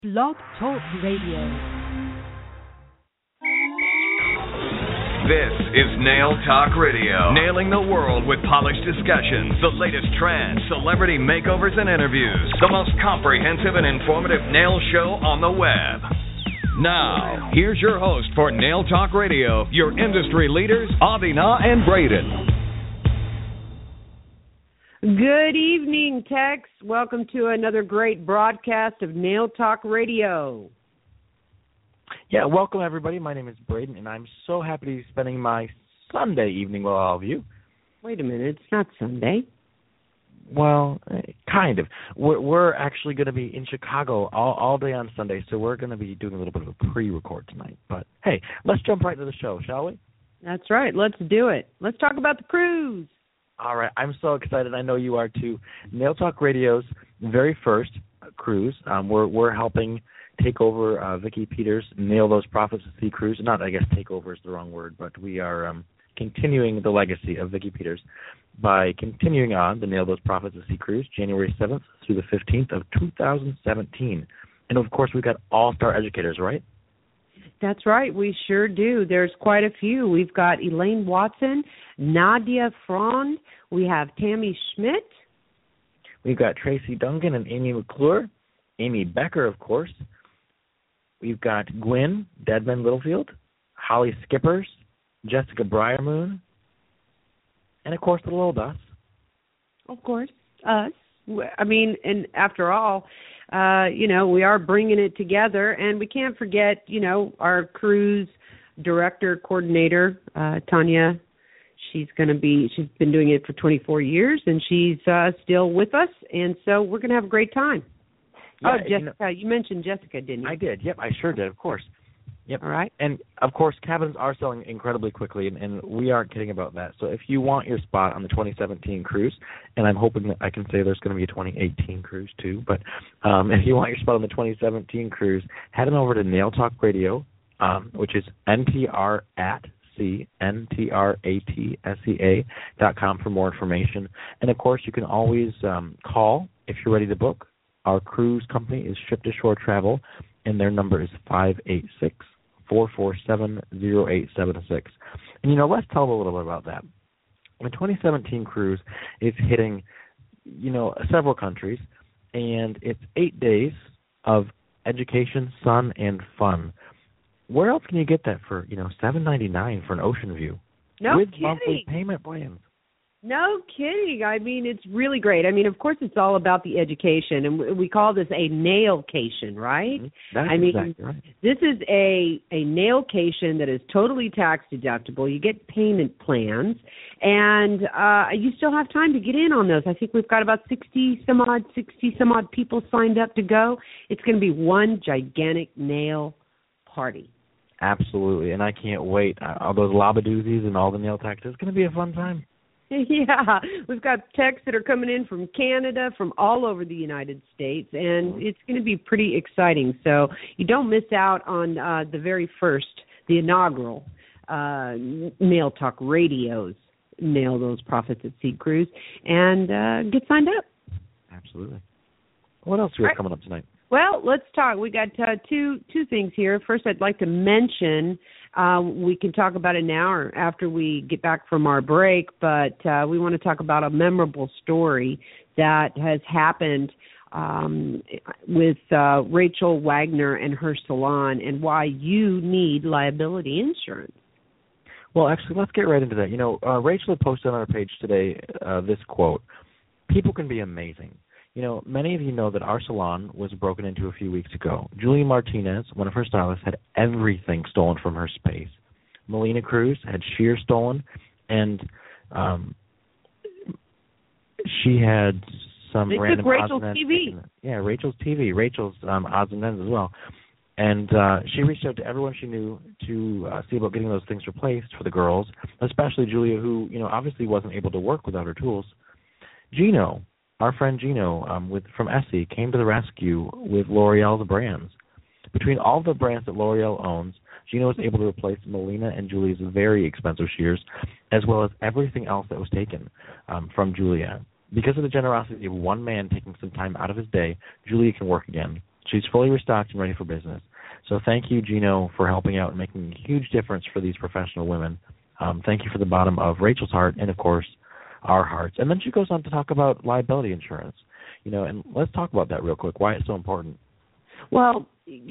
Blog Talk Radio. This is Nail Talk Radio, nailing the world with polished discussions, the latest trends, celebrity makeovers and interviews, the most comprehensive and informative nail show on the web. Now, here's your host for Nail Talk Radio, your industry leaders, Avina and Braden. Good evening, Tex. Welcome to another great broadcast of Nail Talk Radio. Yeah, welcome everybody. My name is Braden, and I'm so happy to be spending my Sunday evening with all of you. Wait a minute, it's not Sunday. Well, kind of. We're actually going to be in Chicago all day on Sunday, so we're going to be doing a little bit of a pre-record tonight. But hey, let's jump right into the show, shall we? That's right. Let's do it. Let's talk about the cruise. All right, I'm so excited. I know you are too. Nail Talk Radio's very first cruise. We're helping take over Vicki Peters' Nail Those Profits at Sea cruise. Not, I guess, take over is the wrong word, but we are continuing the legacy of Vicki Peters by continuing on the Nail Those Profits at Sea cruise, January 7th through the 15th of 2017. And, of course, we've got all-star educators, right? That's right. We sure do. There's quite a few. We've got Elaine Watson, Nadia Frond. We have Tammy Schmidt. We've got Tracy Duncan and Amy McClure. Amy Becker, of course. We've got Gwen Deadman Littlefield, Holly Skippers, Jessica Briermoon, and, of course, little old us. Of course, us. I mean, and after all, we are bringing it together, and we can't forget, our cruise director, coordinator, Tanya. She's been doing it for 24 years, and she's still with us, and so we're going to have a great time. Yeah, Jessica, you mentioned Jessica, didn't you? I did. Yep, I sure did, of course. Yep. All right. And, of course, cabins are selling incredibly quickly, and we aren't kidding about that. So if you want your spot on the 2017 cruise, and I'm hoping that I can say there's going to be a 2018 cruise too, but if you want your spot on the 2017 cruise, head on over to Nail Talk Radio, which is NTRATSEA.com for more information. And, of course, you can always call if you're ready to book. Our cruise company is Ship to Shore Travel, and their number is 586-447-0876. And, let's tell them a little bit about that. The 2017 cruise is hitting, several countries, and it's 8 days of education, sun, and fun. Where else can you get that for, $7.99 for an ocean view? No with kidding. Monthly payment plans. No kidding. I mean, it's really great. I mean, of course, it's all about the education, and we call this a nailcation, right? That's exactly right. This is a nailcation that is totally tax deductible. You get payment plans, and you still have time to get in on those. I think we've got about 60 some odd people signed up to go. It's going to be one gigantic nail party. Absolutely, and I can't wait. All those labadoozies and all the nail taxes. It's going to be a fun time. Yeah, we've got texts that are coming in from Canada, from all over the United States, and it's going to be pretty exciting. So you don't miss out on the very first, the inaugural Nail Talk Radio's Nail Those Profits at Sea cruise, and get signed up. Absolutely. What else do we have coming up tonight? Well, let's talk. We got two things here. First, I'd like to mention, we can talk about it now or after we get back from our break, but we want to talk about a memorable story that has happened with Rachel Wagner and her salon, and why you need liability insurance. Well, actually, let's get right into that. Rachel posted on her page today this quote: "People can be amazing. Many of you know that our salon was broken into a few weeks ago. Julia Martinez, one of her stylists, had everything stolen from her space. Melina Cruz had shears stolen, and she had some random Rachel's TV. Rachel's TV, Rachel's odds and ends as well. And she reached out to everyone she knew to see about getting those things replaced for the girls, especially Julia, who obviously wasn't able to work without her tools. Gino, our friend Gino from Essie, came to the rescue with L'Oreal's brands. Between all the brands that L'Oreal owns, Gino was able to replace Melina and Julie's very expensive shears, as well as everything else that was taken from Julia. Because of the generosity of one man taking some time out of his day, Julia can work again. She's fully restocked and ready for business. So thank you, Gino, for helping out and making a huge difference for these professional women. Thank you for the bottom of Rachel's heart and, of course, our hearts. And then she goes on to talk about liability insurance. And let's talk about that real quick, why it's so important. Well,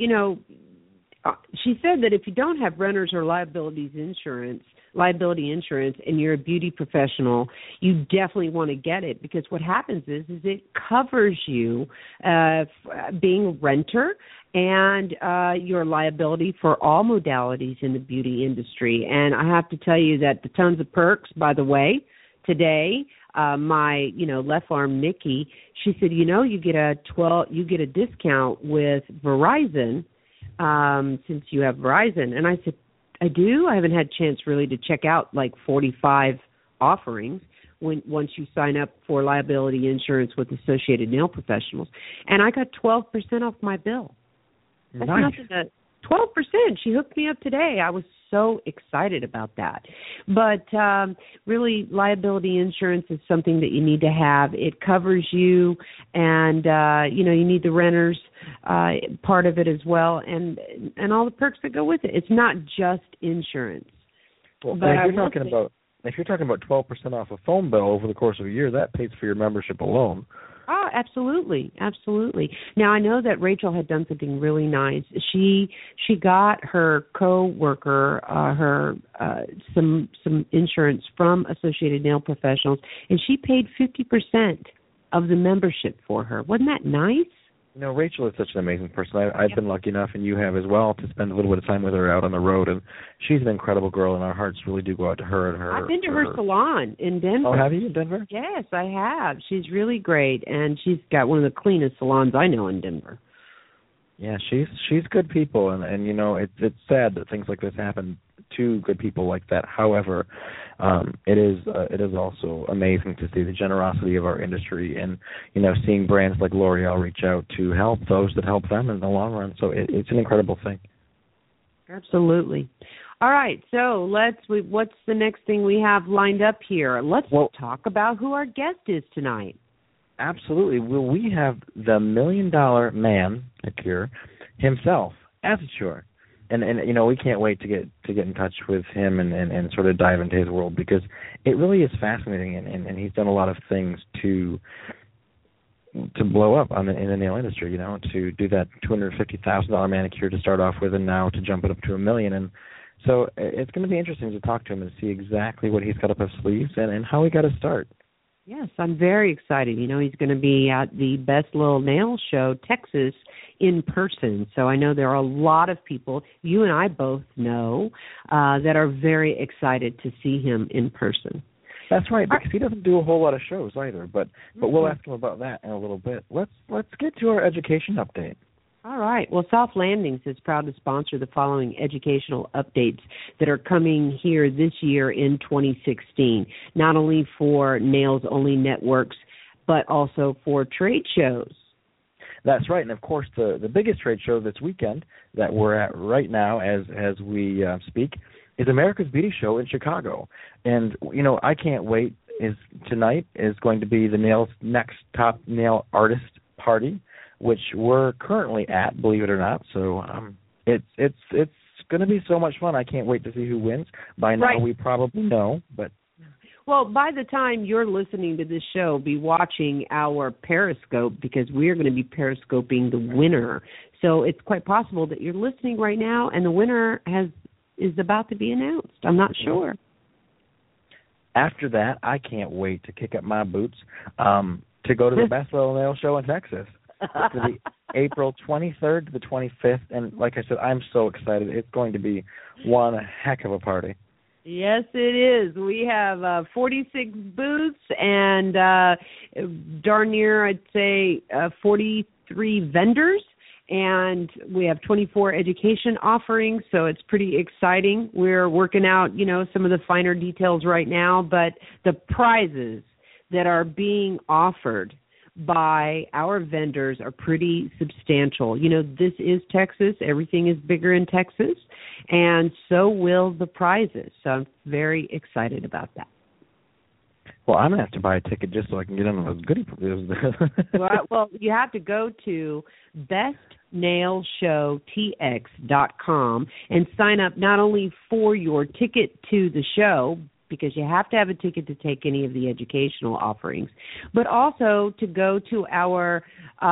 she said that if you don't have renters or liability insurance, and you're a beauty professional, you definitely want to get it, because what happens is it covers you being a renter and your liability for all modalities in the beauty industry. And I have to tell you that the tons of perks, by the way, today, my left arm Nikki, she said, you get a discount with Verizon since you have Verizon. And I said, I do. I haven't had a chance really to check out like 45 offerings once you sign up for liability insurance with Associated Nail Professionals. And I got 12% off my bill. That's nice. nothing to 12%. She hooked me up today. I was so excited about that. But really, liability insurance is something that you need to have. It covers you, and you need the renters part of it as well, and all the perks that go with it. It's not just insurance. Well, if you're talking about 12% off a phone bill over the course of a year, that pays for your membership alone. Oh, absolutely, absolutely. Now, I know that Rachel had done something really nice. She got her coworker some insurance from Associated Nail Professionals, and she paid 50% of the membership for her. Wasn't that nice? Rachel is such an amazing person. I've been lucky enough, and you have as well, to spend a little bit of time with her out on the road. And she's an incredible girl, and our hearts really do go out to her and her. I've been to her salon in Denver. Oh, have you, in Denver? Yes, I have. She's really great, and she's got one of the cleanest salons I know in Denver. Yeah, she's good people, and it's sad that things like this happen to good people like that. However, it is also amazing to see the generosity of our industry, and seeing brands like L'Oreal reach out to help those that help them in the long run. So it's an incredible thing. Absolutely. All right, so what's the next thing we have lined up here? Let's talk about who our guest is tonight. Absolutely. Well, we have the $1 million man, Akir, himself, Asature. And we can't wait to get in touch with him and sort of dive into his world, because it really is fascinating, and he's done a lot of things to blow up in the nail industry, to do that $250,000 manicure to start off with, and now to jump it up to $1 million. And so it's going to be interesting to talk to him and see exactly what he's got up his sleeves and how he got to start. Yes, I'm very excited. He's going to be at the Best Little Nail Show, Texas, in person. So I know there are a lot of people, you and I both know, that are very excited to see him in person. That's right, because he doesn't do a whole lot of shows either, but we'll ask him about that in a little bit. Let's get to our education update. All right. Well, Soft Landings is proud to sponsor the following educational updates that are coming here this year in 2016, not only for Nails Only networks, but also for trade shows. That's right, and of course the biggest trade show this weekend that we're at right now as we speak is America's Beauty Show in Chicago. And, I can't wait. Tonight is going to be the Nails Next Top Nail Artist Party, which we're currently at, believe it or not. So it's going to be so much fun. I can't wait to see who wins. By now we probably know, but... Well, by the time you're listening to this show, be watching our Periscope, because we're going to be Periscoping the winner. So it's quite possible that you're listening right now and the winner is about to be announced. I'm not sure. After that, I can't wait to kick up my boots to go to the Best Little Nail Show in Texas. It's going to be April 23rd to the 25th. And like I said, I'm so excited. It's going to be one heck of a party. Yes, it is. We have 46 booths and darn near, I'd say, 43 vendors. And we have 24 education offerings, so it's pretty exciting. We're working out, some of the finer details right now, but the prizes that are being offered by our vendors are pretty substantial. This is Texas. Everything is bigger in Texas, and so will the prizes. So I'm very excited about that. Well, I'm going to have to buy a ticket just so I can get on those goodie prizes. Well, you have to go to nailshowtx.com and sign up not only for your ticket to the show, because you have to have a ticket to take any of the educational offerings, but also to go to our,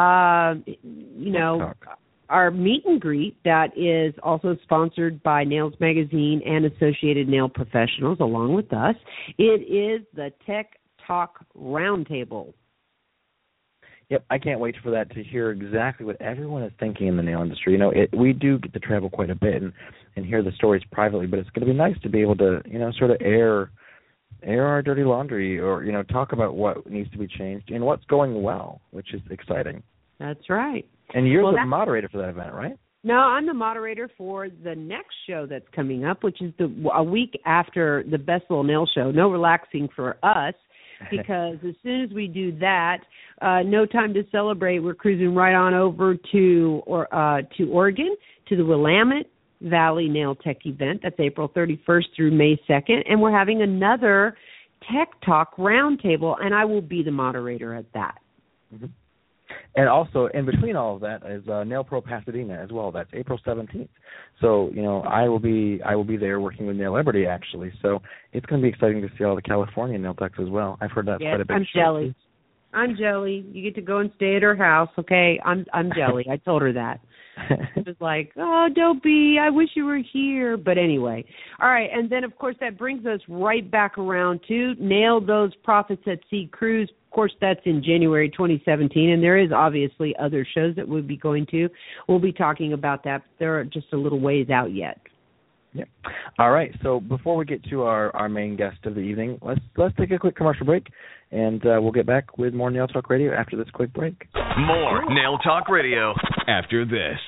our meet and greet that is also sponsored by Nails Magazine and Associated Nail Professionals along with us. It is the Tech Talk Roundtable. Yep, I can't wait for that, to hear exactly what everyone is thinking in the nail industry. We do get to travel quite a bit and hear the stories privately, but it's going to be nice to be able to, sort of air our dirty laundry, or, talk about what needs to be changed and what's going well, which is exciting. That's right. And you're the moderator for that event, right? No, I'm the moderator for the next show that's coming up, which is a week after the Best Little Nail Show. No relaxing for us, because as soon as we do that, no time to celebrate. We're cruising right on over to Oregon, to the Willamette Valley Nail Tech event. That's April 31st through May 2nd. And we're having another Tech Talk Roundtable, and I will be the moderator at that. Mm-hmm. And also, in between all of that is Nail Pro Pasadena as well. That's April 17th. So, I will be there working with Nail Liberty, actually. So it's going to be exciting to see all the California nail techs as well. I've heard that's quite a big show. Jelly. I'm jelly. You get to go and stay at her house, okay? I'm jelly. I told her that. It was like, oh, don't be. I wish you were here. But anyway. All right. And then, of course, that brings us right back around to Nail Those Profits at Sea Cruise. Of course, that's in January 2017. And there is obviously other shows that we'll be going to. We'll be talking about that. But they're just a little ways out yet. Yeah. All right. So before we get to our main guest of the evening, let's take a quick commercial break, and we'll get back with more Nail Talk Radio after this quick break. More Nail Talk Radio after this.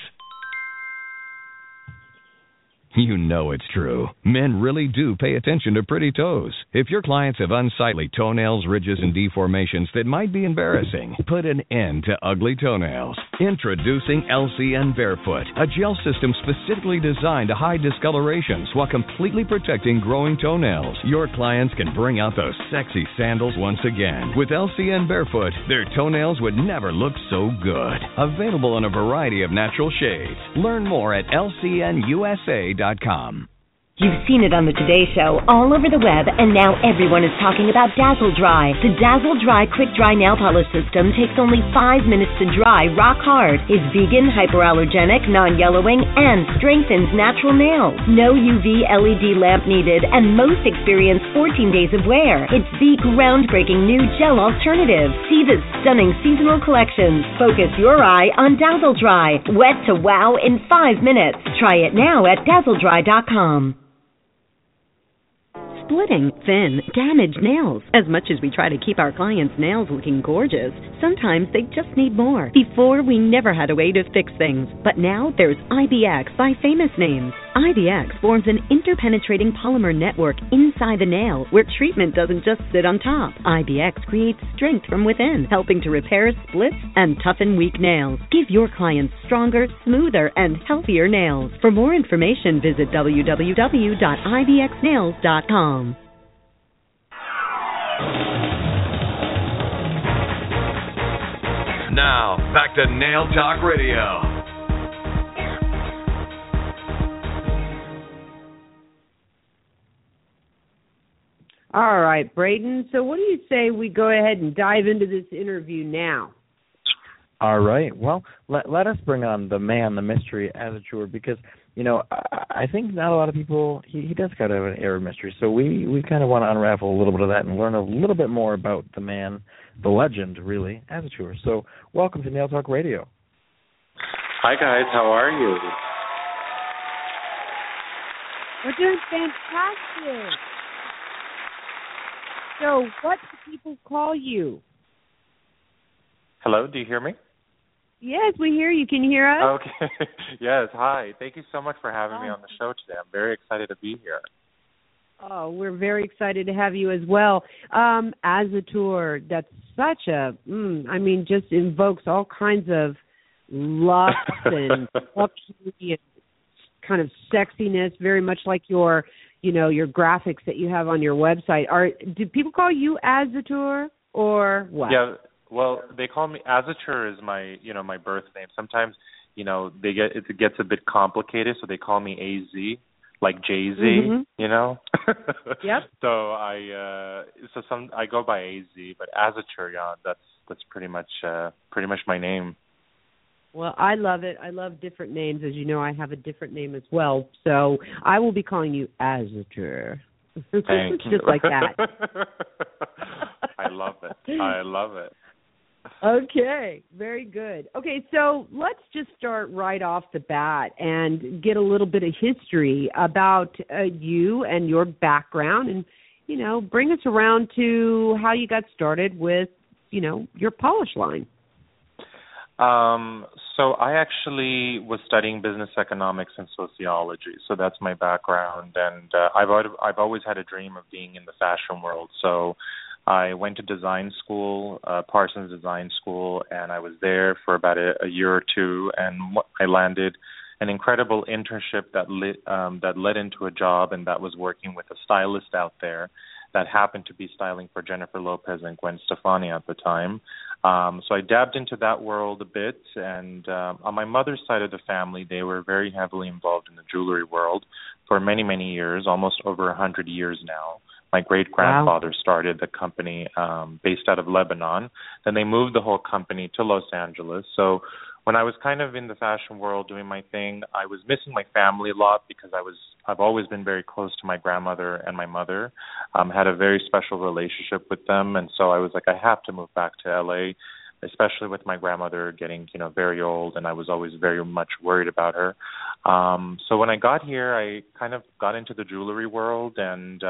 You know it's true. Men really do pay attention to pretty toes. If your clients have unsightly toenails, ridges, and deformations that might be embarrassing, put an end to ugly toenails. Introducing LCN Barefoot, a gel system specifically designed to hide discolorations while completely protecting growing toenails. Your clients can bring out those sexy sandals once again. With LCN Barefoot, their toenails would never look so good. Available in a variety of natural shades. Learn more at LCNUSA.com. You've seen it on the Today Show, all over the web, and now everyone is talking about Dazzle Dry. The Dazzle Dry Quick Dry Nail Polish System takes only 5 minutes to dry rock hard. It's vegan, hypoallergenic, non-yellowing, and strengthens natural nails. No UV LED lamp needed, and most experience 14 days of wear. It's the groundbreaking new gel alternative. See the stunning seasonal collections. Focus your eye on Dazzle Dry. Wet to wow in 5 minutes. Try it now at DazzleDry.com. Splitting, thin, damaged nails. As much as we try to keep our clients' nails looking gorgeous, sometimes they just need more. Before, we never had a way to fix things, but now there's IBX by Famous Names. IBX forms an interpenetrating polymer network inside the nail where treatment doesn't just sit on top. IBX creates strength from within, helping to repair splits and toughen weak nails. Give your clients stronger, smoother, and healthier nails. For more information, visit www.ibxnails.com. Now, back to Nail Talk Radio. All right, Braden. So what do you say we go ahead and dive into this interview now? All right. Well, let us bring on the man, the mystery, Azatur, because, I think not a lot of people, he does kind of have an air of mystery. So we kind of want to unravel a little bit of that and learn a little bit more about the man, the legend, really, Azatur. So welcome to Nail Talk Radio. Hi, guys. How are you? We're doing fantastic. So what do people call you? Hello, do you hear me? Yes, we hear you. Can you hear us? Okay. Yes, hi. Thank you so much for having me on the show today. I'm very excited to be here. Oh, we're very excited to have you as well. Azatur, that's such a, just invokes all kinds of lust and luxury and kind of sexiness, very much like your graphics that you have on your website. Do people call you Azatur or what? Yeah, well, they call me Azatur is my birth name. Sometimes, it gets a bit complicated, so they call me AZ, like Jay-Z, Yep. So I go by AZ, but Azatur, that's pretty much my name. Well, I love it. I love different names. As you know, I have a different name as well. So I will be calling you Azatur. Thank you. Just like that. I love it. Okay, very good. Okay, so let's just start right off the bat and get a little bit of history about you and your background and, bring us around to how you got started with, your polish line. So I actually was studying business economics and sociology, so that's my background, and I've always had a dream of being in the fashion world. So I went to design school, Parsons Design School, and I was there for about a year or two, and I landed an incredible internship that led into a job, and that was working with a stylist out there that happened to be styling for Jennifer Lopez and Gwen Stefani at the time. So I dabbed into that world a bit, and on my mother's side of the family, they were very heavily involved in the jewelry world for many, many years, almost over 100 years now. My great-grandfather started the company based out of Lebanon. Then they moved the whole company to Los Angeles. So when I was kind of in the fashion world doing my thing, I was missing my family a lot because I've always been very close to my grandmother and my mother. Had a very special relationship with them, and so I was like, I have to move back to LA, especially with my grandmother getting, very old, and I was always very much worried about her. So when I got here, I kind of got into the jewelry world and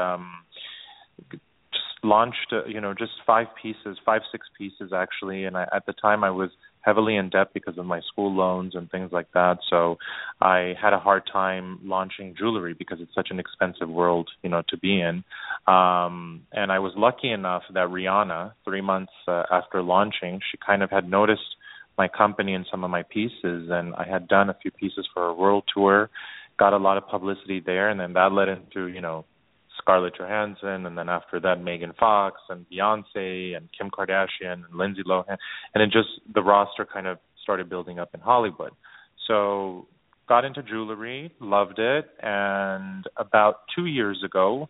just launched, just 5, 6 pieces actually. And at the time I was heavily in debt because of my school loans and things like that. So I had a hard time launching jewelry because it's such an expensive world, to be in. And I was lucky enough that Rihanna, 3 months after launching, she kind of had noticed my company and some of my pieces, and I had done a few pieces for a world tour, got a lot of publicity there, and then that led into, Scarlett Johansson, and then after that Megan Fox and Beyonce and Kim Kardashian and Lindsay Lohan, and the roster kind of started building up in Hollywood. So got into jewelry, loved it, and about 2 years ago,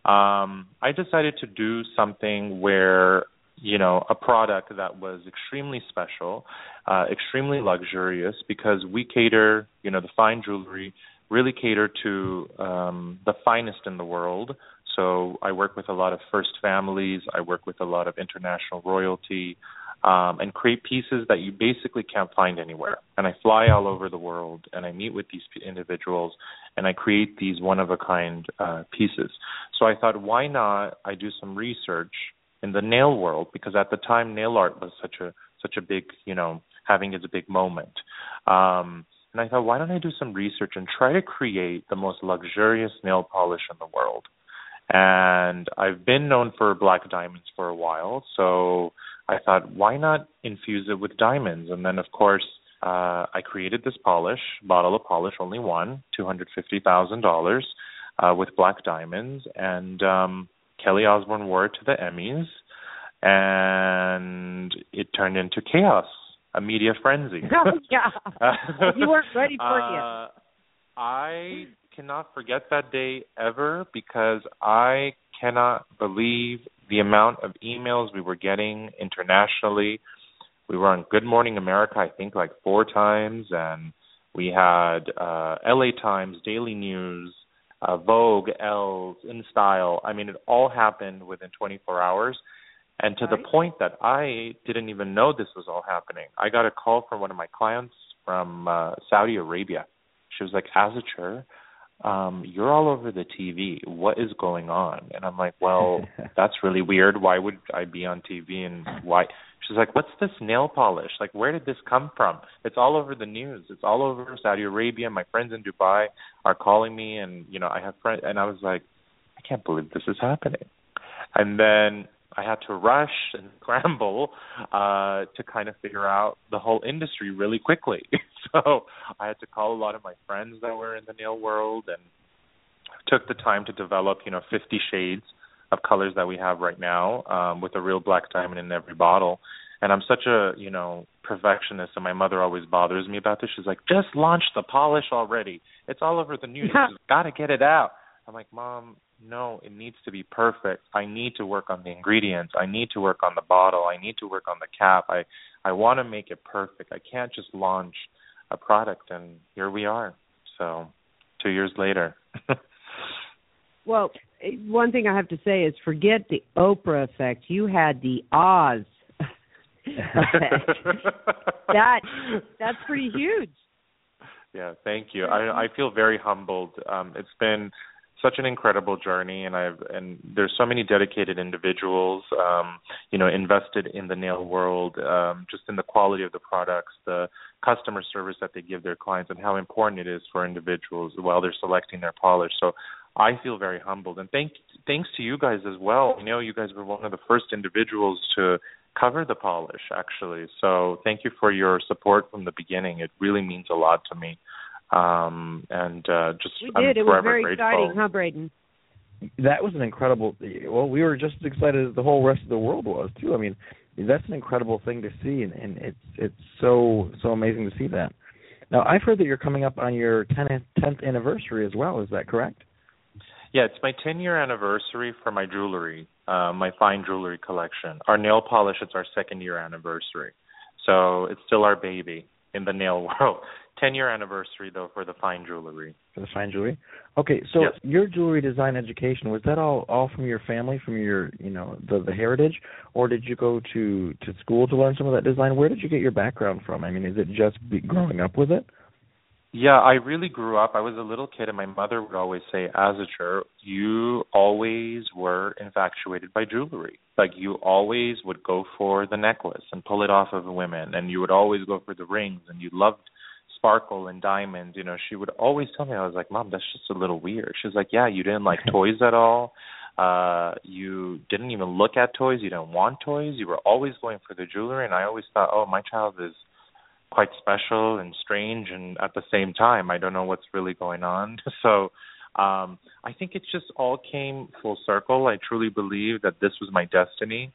I decided to do something where, a product that was extremely special, extremely luxurious, because we cater, the fine jewelry really cater to the finest in the world. So I work with a lot of first families. I work with a lot of international royalty and create pieces that you basically can't find anywhere. And I fly all over the world, and I meet with these individuals, and I create these one-of-a-kind pieces. So I thought, why not I do some research in the nail world, because at the time nail art was such a big, having its big moment. And I thought, why don't I do some research and try to create the most luxurious nail polish in the world? And I've been known for black diamonds for a while, so I thought, why not infuse it with diamonds? And then, of course, I created this bottle of polish, only one, $250,000, with black diamonds. And Kelly Osbourne wore it to the Emmys, and it turned into chaos. A media frenzy. Oh, yeah. You weren't ready for it. I cannot forget that day ever, because I cannot believe the amount of emails we were getting internationally. We were on Good Morning America, I think, like 4 times, and we had LA Times, Daily News, Vogue, Elle, InStyle. I mean, it all happened within 24 hours. And to the point that I didn't even know this was all happening. I got a call from one of my clients from Saudi Arabia. She was like, Azatur, you're all over the TV. What is going on? And I'm like, well, that's really weird. Why would I be on TV, and why? She's like, what's this nail polish? Like, where did this come from? It's all over the news. It's all over Saudi Arabia. My friends in Dubai are calling me, and, I have friends. And I was like, I can't believe this is happening. And then I had to rush and scramble to kind of figure out the whole industry really quickly. So I had to call a lot of my friends that were in the nail world, and took the time to develop, 50 shades of colors that we have right now, with a real black diamond in every bottle. And I'm such a, perfectionist, and my mother always bothers me about this. She's like, just launch the polish already. It's all over the news. You just got to get it out. I'm like, Mom, no, it needs to be perfect. I need to work on the ingredients. I need to work on the bottle. I need to work on the cap. I want to make it perfect. I can't just launch a product, and here we are. So 2 years later. Well, one thing I have to say is forget the Oprah effect. You had the Oz effect. That's pretty huge. Yeah, thank you. I feel very humbled. It's been such an incredible journey, and there's so many dedicated individuals, invested in the nail world, just in the quality of the products, the customer service that they give their clients, and how important it is for individuals while they're selecting their polish. So I feel very humbled, and thanks to you guys as well. I know you guys were one of the first individuals to cover the polish, actually. So thank you for your support from the beginning. It really means a lot to me. I'm forever It was very grateful. exciting, huh, Braden? That was an incredible. Well, we were just as excited as the whole rest of the world was too. I mean, that's an incredible thing to see, and it's so amazing to see that. Now, I've heard that you're coming up on your 10th anniversary as well. Is that correct? Yeah, it's my 10-year anniversary for my jewelry, my fine jewelry collection. Our nail polish, it's our 2nd-year anniversary. So it's still our baby in the nail world. 10-year anniversary, though, for the fine jewelry. For the fine jewelry? Okay, so yes. Your jewelry design education, was that all from your family, from your, the heritage, or did you go to school to learn some of that design? Where did you get your background from? I mean, is it just growing up with it? Yeah, I really grew up. I was a little kid, and my mother would always say, Azature, you always were infatuated by jewelry. Like, you always would go for the necklace and pull it off of women, and you would always go for the rings, and you loved sparkle and diamonds. She would always tell me, I was like, Mom, that's just a little weird. She was like, yeah, you didn't like toys at all. You didn't even look at toys. You didn't want toys. You were always going for the jewelry, and I always thought, oh, my child is quite special and strange, and at the same time, I don't know what's really going on. So I think it just all came full circle. I truly believe that this was my destiny.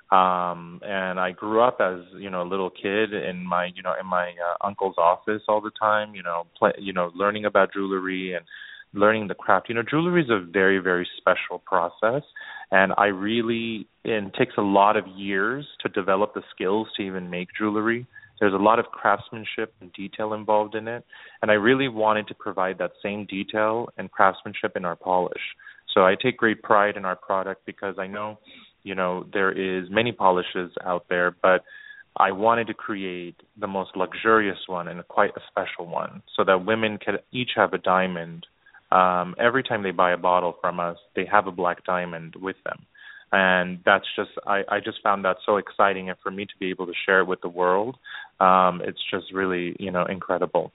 And I grew up as, a little kid in my uncle's office all the time, learning about jewelry and learning the craft. Jewelry is a very, very special process, and it takes a lot of years to develop the skills to even make jewelry. There's a lot of craftsmanship and detail involved in it, and I really wanted to provide that same detail and craftsmanship in our polish. So I take great pride in our product because I know, there is many polishes out there, but I wanted to create the most luxurious one and quite a special one so that women could each have a diamond. Every time they buy a bottle from us, they have a black diamond with them. And that's just, I just found that so exciting, and for me to be able to share it with the world, it's just really, incredible.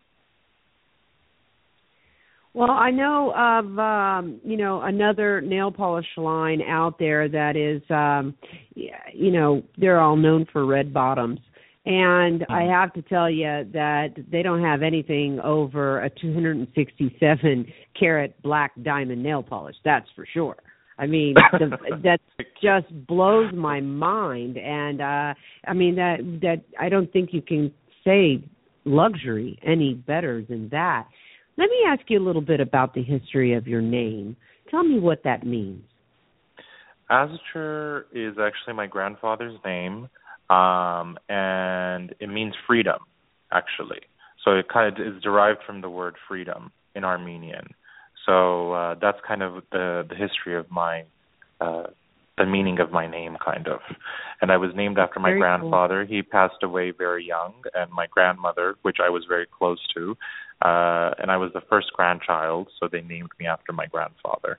Well, I know of, another nail polish line out there that is, they're all known for red bottoms. And I have to tell you that they don't have anything over a 267-carat black diamond nail polish. That's for sure. I mean, that just blows my mind. And, that I don't think you can say luxury any better than that. Let me ask you a little bit about the history of your name. Tell me what that means. Azature is actually my grandfather's name, and it means freedom, actually. So it kind of is derived from the word freedom in Armenian. So that's kind of the history of my, the meaning of my name, kind of. And I was named after my grandfather. Cool. He passed away very young, and my grandmother, which I was very close to, and I was the first grandchild, so they named me after my grandfather.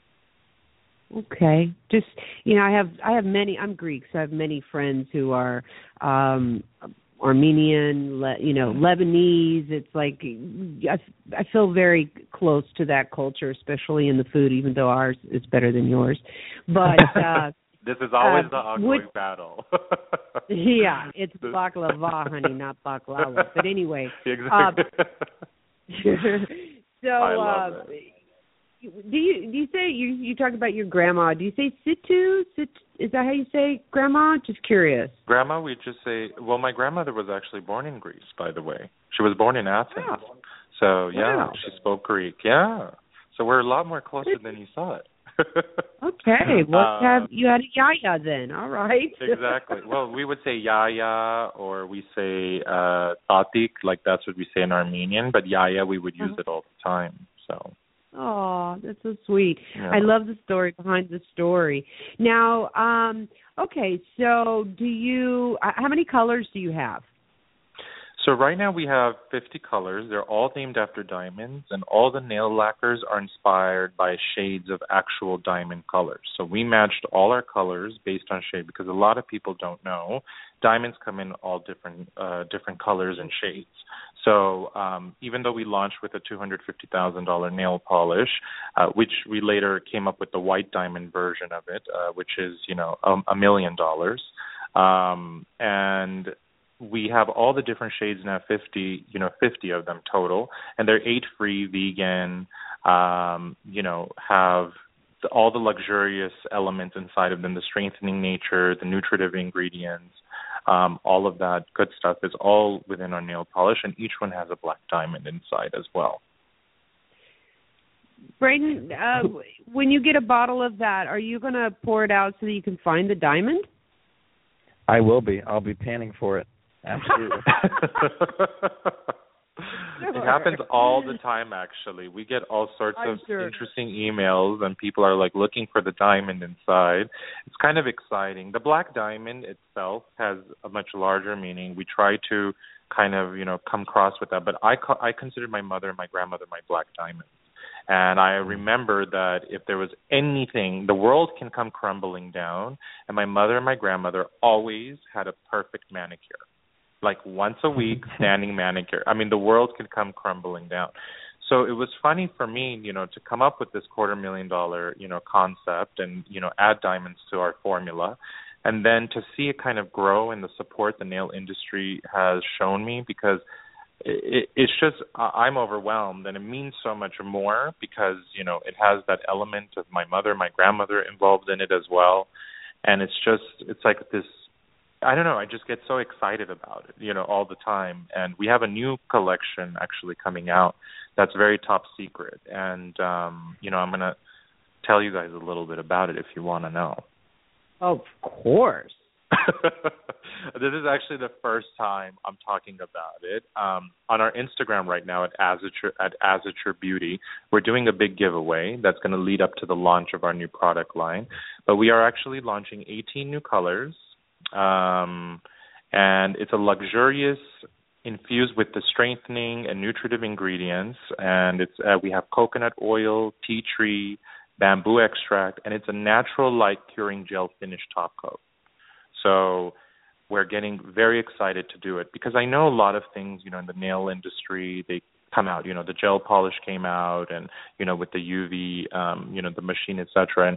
Okay. Just, I have many, I'm Greek, so I have many friends who are Armenian, Lebanese. It's like I feel very close to that culture, especially in the food, even though ours is better than yours. But this is always the ongoing battle. Yeah, it's baklava, honey, not baklava. But anyway, exactly. So I love it. Do you say you talk about your grandma? Do you say situ? Is that how you say grandma? Just curious. Grandma, we just say. Well, my grandmother was actually born in Greece, by the way. She was born in Athens. Wow. So yeah, Wow. she spoke Greek. Yeah. So we're a lot more closer than you thought. Okay. Well, you had a yaya then. All right. Exactly. Well, we would say yaya, or we say tatik, like that's what we say in Armenian. But yaya, we would use it all the time. So. Oh, that's so sweet. Yeah. I love the story behind the story. Now, okay, so how many colors do you have? So right now we have 50 colors. They're all named after diamonds, and all the nail lacquers are inspired by shades of actual diamond colors. So we matched all our colors based on shade, because a lot of people don't know diamonds come in all different colors and shades. So even though we launched with a $250,000 nail polish, which we later came up with the white diamond version of it, which is $1 million, and we have all the different shades now, 50 of them total, and they're age-free, vegan, have all the luxurious elements inside of them, the strengthening nature, the nutritive ingredients, all of that good stuff is all within our nail polish, and each one has a black diamond inside as well. Braden, when you get a bottle of that, are you going to pour it out so that you can find the diamond? I will be. I'll be panning for it. Absolutely. It happens all the time, actually. We get all sorts of interesting emails, and people are like looking for the diamond inside. It's kind of exciting. The black diamond itself has a much larger meaning. We try to kind of, come across with that, but I consider my mother and my grandmother my black diamonds. And I remember that if there was anything, the world can come crumbling down, and my mother and my grandmother always had a perfect manicure. Like once a week, standing manicure. I mean, the world could come crumbling down. So it was funny for me, to come up with this $250,000, concept and, add diamonds to our formula. And then to see it kind of grow and the support the nail industry has shown me, because it's just, I'm overwhelmed, and it means so much more because, it has that element of my mother, my grandmother involved in it as well. And it's like this, I don't know, I just get so excited about it, all the time. And we have a new collection actually coming out that's very top secret. And, I'm going to tell you guys a little bit about it if you want to know. Of course. This is actually the first time I'm talking about it. On our Instagram right now at Azature Beauty, we're doing a big giveaway that's going to lead up to the launch of our new product line. But we are actually launching 18 new colors. And it's a luxurious, infused with the strengthening and nutritive ingredients, and it's we have coconut oil, tea tree, bamboo extract, and it's a natural light curing gel finish top coat. So we're getting very excited to do it, because I know a lot of things, in the nail industry, they come out, the gel polish came out, and, with the UV, the machine, etc. And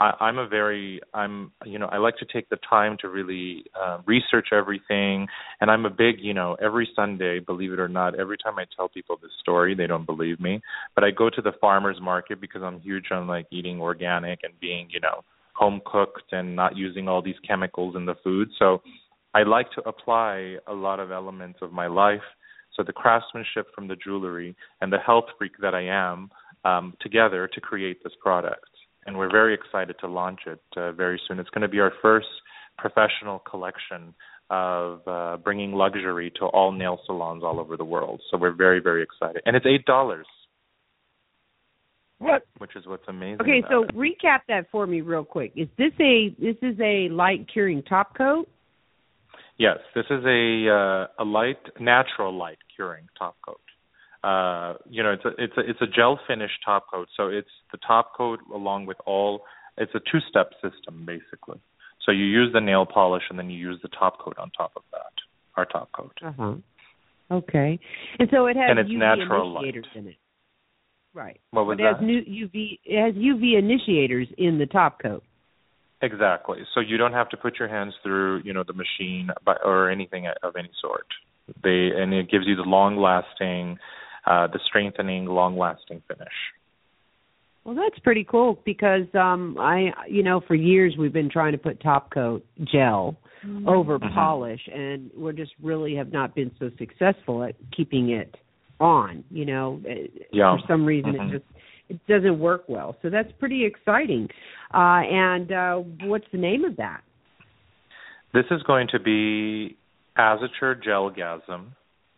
I like to take the time to really research everything. And I'm a big, every Sunday, believe it or not, every time I tell people this story, they don't believe me. But I go to the farmer's market because I'm huge on like eating organic and being, home cooked and not using all these chemicals in the food. So I like to apply a lot of elements of my life. So the craftsmanship from the jewelry and the health freak that I am together to create this product. And we're very excited to launch it very soon. It's going to be our first professional collection of bringing luxury to all nail salons all over the world. So we're very, very excited. And it's $8. What? Which is what's amazing. Okay, so it. Recap that for me real quick. This is a light curing top coat? Yes, this is a natural light curing top coat. It's a gel finish top coat. So it's the top coat along with it's a two-step system basically. So you use the nail polish and then you use the top coat on top of that, our top coat. Uh-huh. Okay. And so it has UV natural initiators light. in it. Right. What was that? It has UV initiators in the top coat. Exactly. So you don't have to put your hands through, the machine or anything of any sort. And it gives you the long-lasting, the strengthening, long-lasting finish. Well, that's pretty cool because for years we've been trying to put top coat gel over polish, and we just really have not been so successful at keeping it on. For some reason it doesn't work well. So that's pretty exciting. And what's the name of that? This is going to be Azature Gelgasm,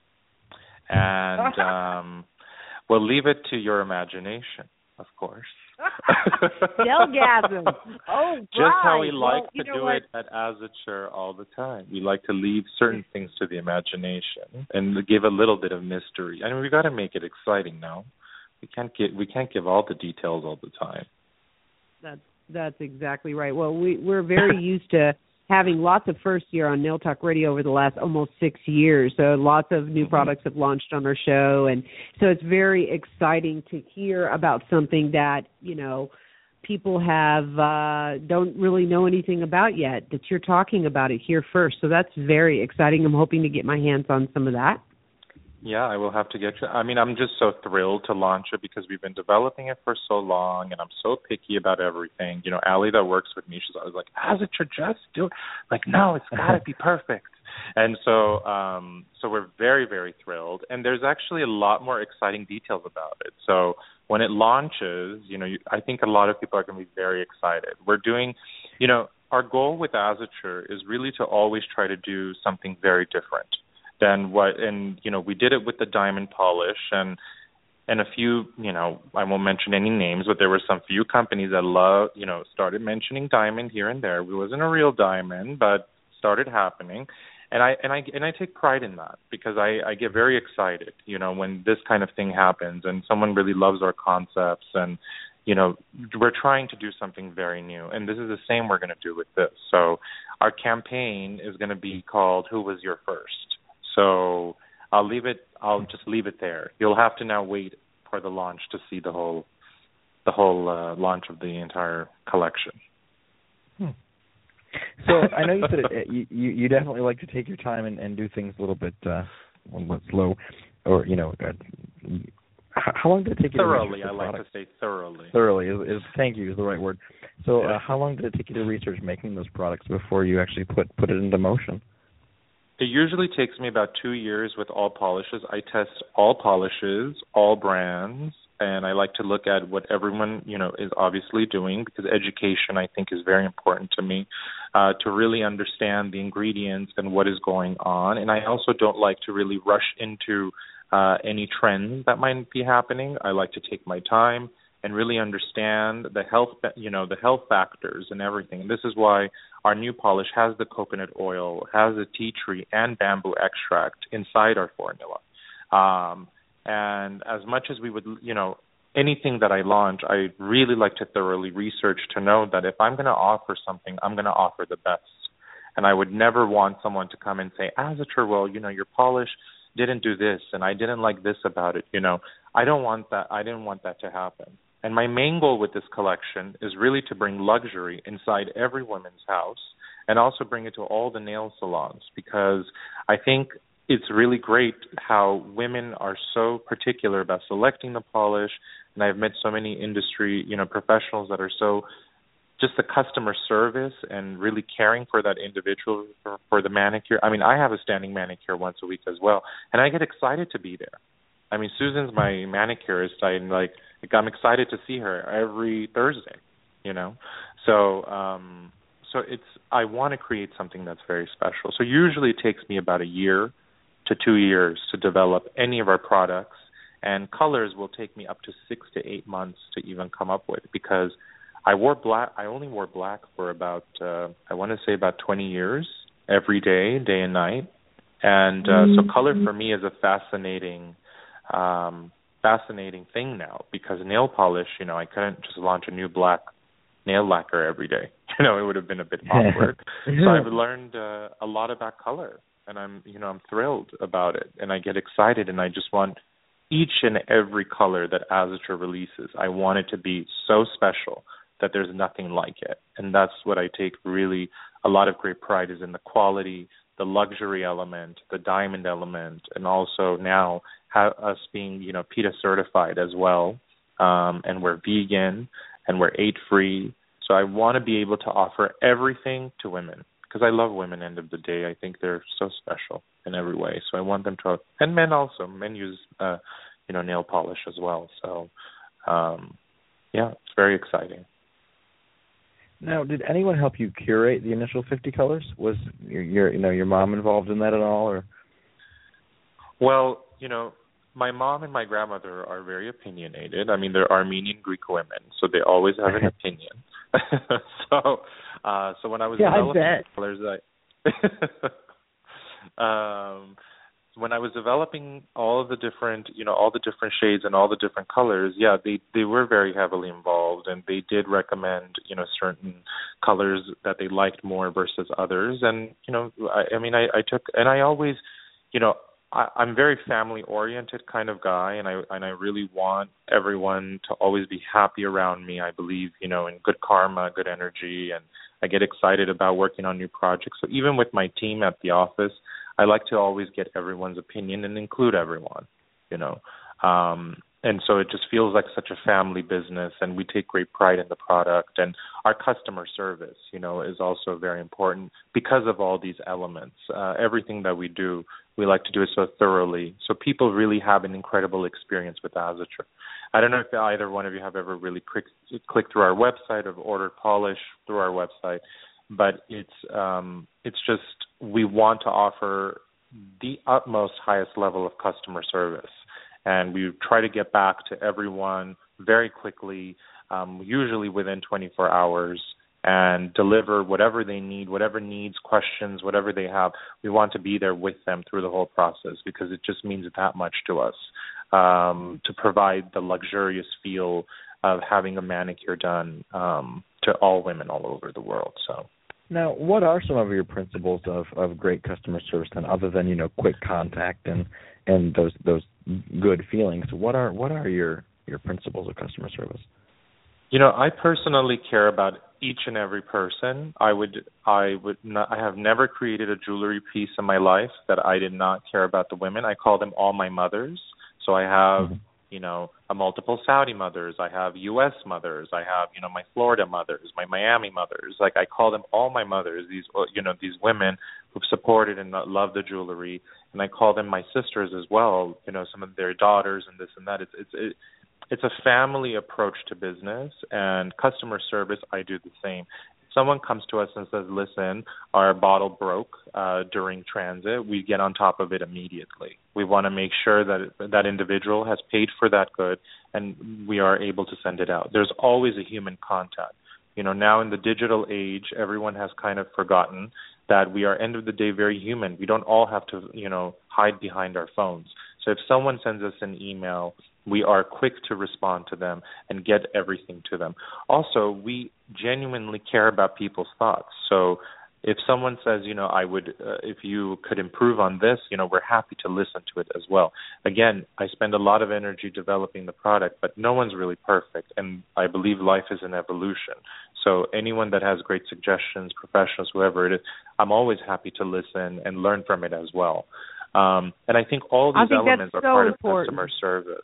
and we'll leave it to your imagination, of course. Gelgasm. Oh, right. Just how we like to do it at Azature all the time. We like to leave certain things to the imagination and give a little bit of mystery. I mean, we got to make it exciting now. We can't give all the details all the time. That's exactly right. Well, we're very used to having lots of firsts here on Nail Talk Radio over the last almost 6 years. So lots of new products have launched on our show. And so it's very exciting to hear about something that, people don't really know anything about yet, that you're talking about it here first. So that's very exciting. I'm hoping to get my hands on some of that. Yeah, I will have to get you. I mean, I'm just so thrilled to launch it because we've been developing it for so long, and I'm so picky about everything. Allie that works with me, she's always like, Azature, just do it. Like, no, it's got to be perfect. And so we're very, very thrilled. And there's actually a lot more exciting details about it. So when it launches, I think a lot of people are going to be very excited. We're doing, our goal with Azature is really to always try to do something very different than what, and we did it with the diamond polish and a few, I won't mention any names, but there were some few companies that started mentioning diamond here and there. It wasn't a real diamond, but started happening, and I take pride in that because I get very excited, when this kind of thing happens and someone really loves our concepts and we're trying to do something very new, and this is the same we're going to do with this. So our campaign is going to be called "Who Was Your First?" So I'll just leave it there. You'll have to now wait for the launch to see the whole launch of the entire collection. So I know you said you definitely like to take your time and do things a little bit slow, or how long did it take you thoroughly? To research the I like to say thoroughly. Thoroughly thank you is the right word. So how long did it take you to research making those products before you actually put it into motion? It usually takes me about 2 years with all polishes. I test all polishes, all brands, and I like to look at what everyone, is obviously doing because education, I think, is very important to me to really understand the ingredients and what is going on. And I also don't like to really rush into any trends that might be happening. I like to take my time and really understand the health factors and everything. And this is why our new polish has the coconut oil, has the tea tree and bamboo extract inside our formula. And as much as we would, anything that I launch, I really like to thoroughly research to know that if I'm going to offer something, I'm going to offer the best. And I would never want someone to come and say, Azature, well, your polish didn't do this and I didn't like this about it. I don't want that. I didn't want that to happen. And my main goal with this collection is really to bring luxury inside every woman's house and also bring it to all the nail salons because I think it's really great how women are so particular about selecting the polish. And I've met so many industry, professionals that are so just the customer service and really caring for that individual for the manicure. I mean, I have a standing manicure once a week as well, and I get excited to be there. I mean, Susan's my manicurist. I'm excited to see her every Thursday, So I want to create something that's very special. So usually it takes me about 1 year to 2 years to develop any of our products, and colors will take me up to 6 to 8 months to even come up with because I only wore black for about, I want to say about 20 years, every day, day and night. And so color for me is a fascinating thing now because nail polish, I couldn't just launch a new black nail lacquer every day. It would have been a bit awkward. So I've learned a lot about color, and I'm thrilled about it, and I get excited, and I just want each and every color that Azature releases, I want it to be so special that there's nothing like it. And that's what I take really a lot of great pride is in the quality, the luxury element, the diamond element, and also now us being, PETA certified as well. and we're vegan, and we're aid-free. So I want to be able to offer everything to women because I love women. End of the day, I think they're so special in every way. So I want them to, and men also. Men use, nail polish as well. So, it's very exciting. Now, did anyone help you curate the initial 50 colors? Was your mom involved in that at all, or? Well, my mom and my grandmother are very opinionated. I mean, they're Armenian Greek women, so they always have an opinion. So when I was developing colors, when I was developing all the different shades and all the different colors, they were very heavily involved, and they did recommend, certain colors that they liked more versus others. And, I took, and I always, I'm very family-oriented kind of guy, and I really want everyone to always be happy around me. I believe, in good karma, good energy, and I get excited about working on new projects. So even with my team at the office, I like to always get everyone's opinion and include everyone, And so it just feels like such a family business, and we take great pride in the product. And our customer service, is also very important because of all these elements. Everything that we do, we like to do it so thoroughly. So people really have an incredible experience with Azature. I don't know if either one of you have ever really clicked through our website or ordered polish through our website, but it's just we want to offer the utmost highest level of customer service. And we try to get back to everyone very quickly, usually within 24 hours, and deliver whatever they need, whatever needs, questions, whatever they have. We want to be there with them through the whole process because it just means that much to us, to provide the luxurious feel of having a manicure done to all women all over the world. So. Now, what are some of your principles of great customer service then, other than quick contact and those good feelings? What are your principles of customer service? I personally care about each and every person. I have never created a jewelry piece in my life that I did not care about the women. I call them all my mothers. So I have a multiple Saudi mothers. I have U.S. mothers. I have, my Florida mothers, my Miami mothers. Like I call them all my mothers. These women who've supported and loved the jewelry, and I call them my sisters as well. Some of their daughters and this and that. It's a family approach to business, and customer service. I do the same. Someone comes to us and says, listen, our bottle broke during transit, we get on top of it immediately. We want to make sure that that individual has paid for that good and we are able to send it out. There's always a human contact. Now in the digital age, everyone has kind of forgotten that we are, end of the day, very human. We don't all have to, hide behind our phones. So if someone sends us an email, we are quick to respond to them and get everything to them. Also, we genuinely care about people's thoughts. So if someone says, I would, if you could improve on this, we're happy to listen to it as well. Again, I spend a lot of energy developing the product, but no one's really perfect. And I believe life is an evolution. So anyone that has great suggestions, professionals, whoever it is, I'm always happy to listen and learn from it as well. And I think all these elements are part of customer service.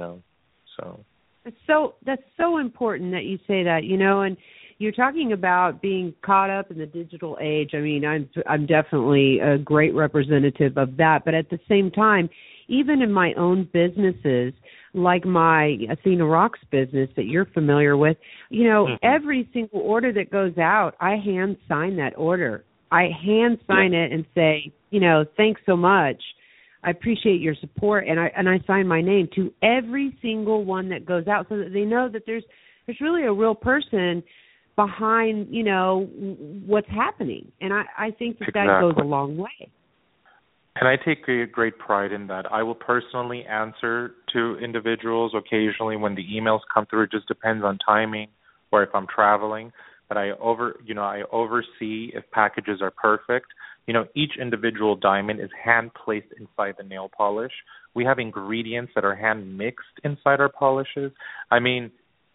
So that's so important that you say that, and you're talking about being caught up in the digital age. I mean, I'm definitely a great representative of that, but at the same time, even in my own businesses, like my Athena Rocks business that you're familiar with, every single order that goes out, I hand sign that order. I hand sign it and say, thanks so much. I appreciate your support, and I sign my name to every single one that goes out, so that they know that there's really a real person behind what's happening, and I think that goes a long way. And I take great pride in that. I will personally answer to individuals occasionally when the emails come through. It just depends on timing or if I'm traveling. But I oversee if packages are perfect. Each individual diamond is hand placed inside the nail polish. We have ingredients that are hand mixed inside our polishes. I mean,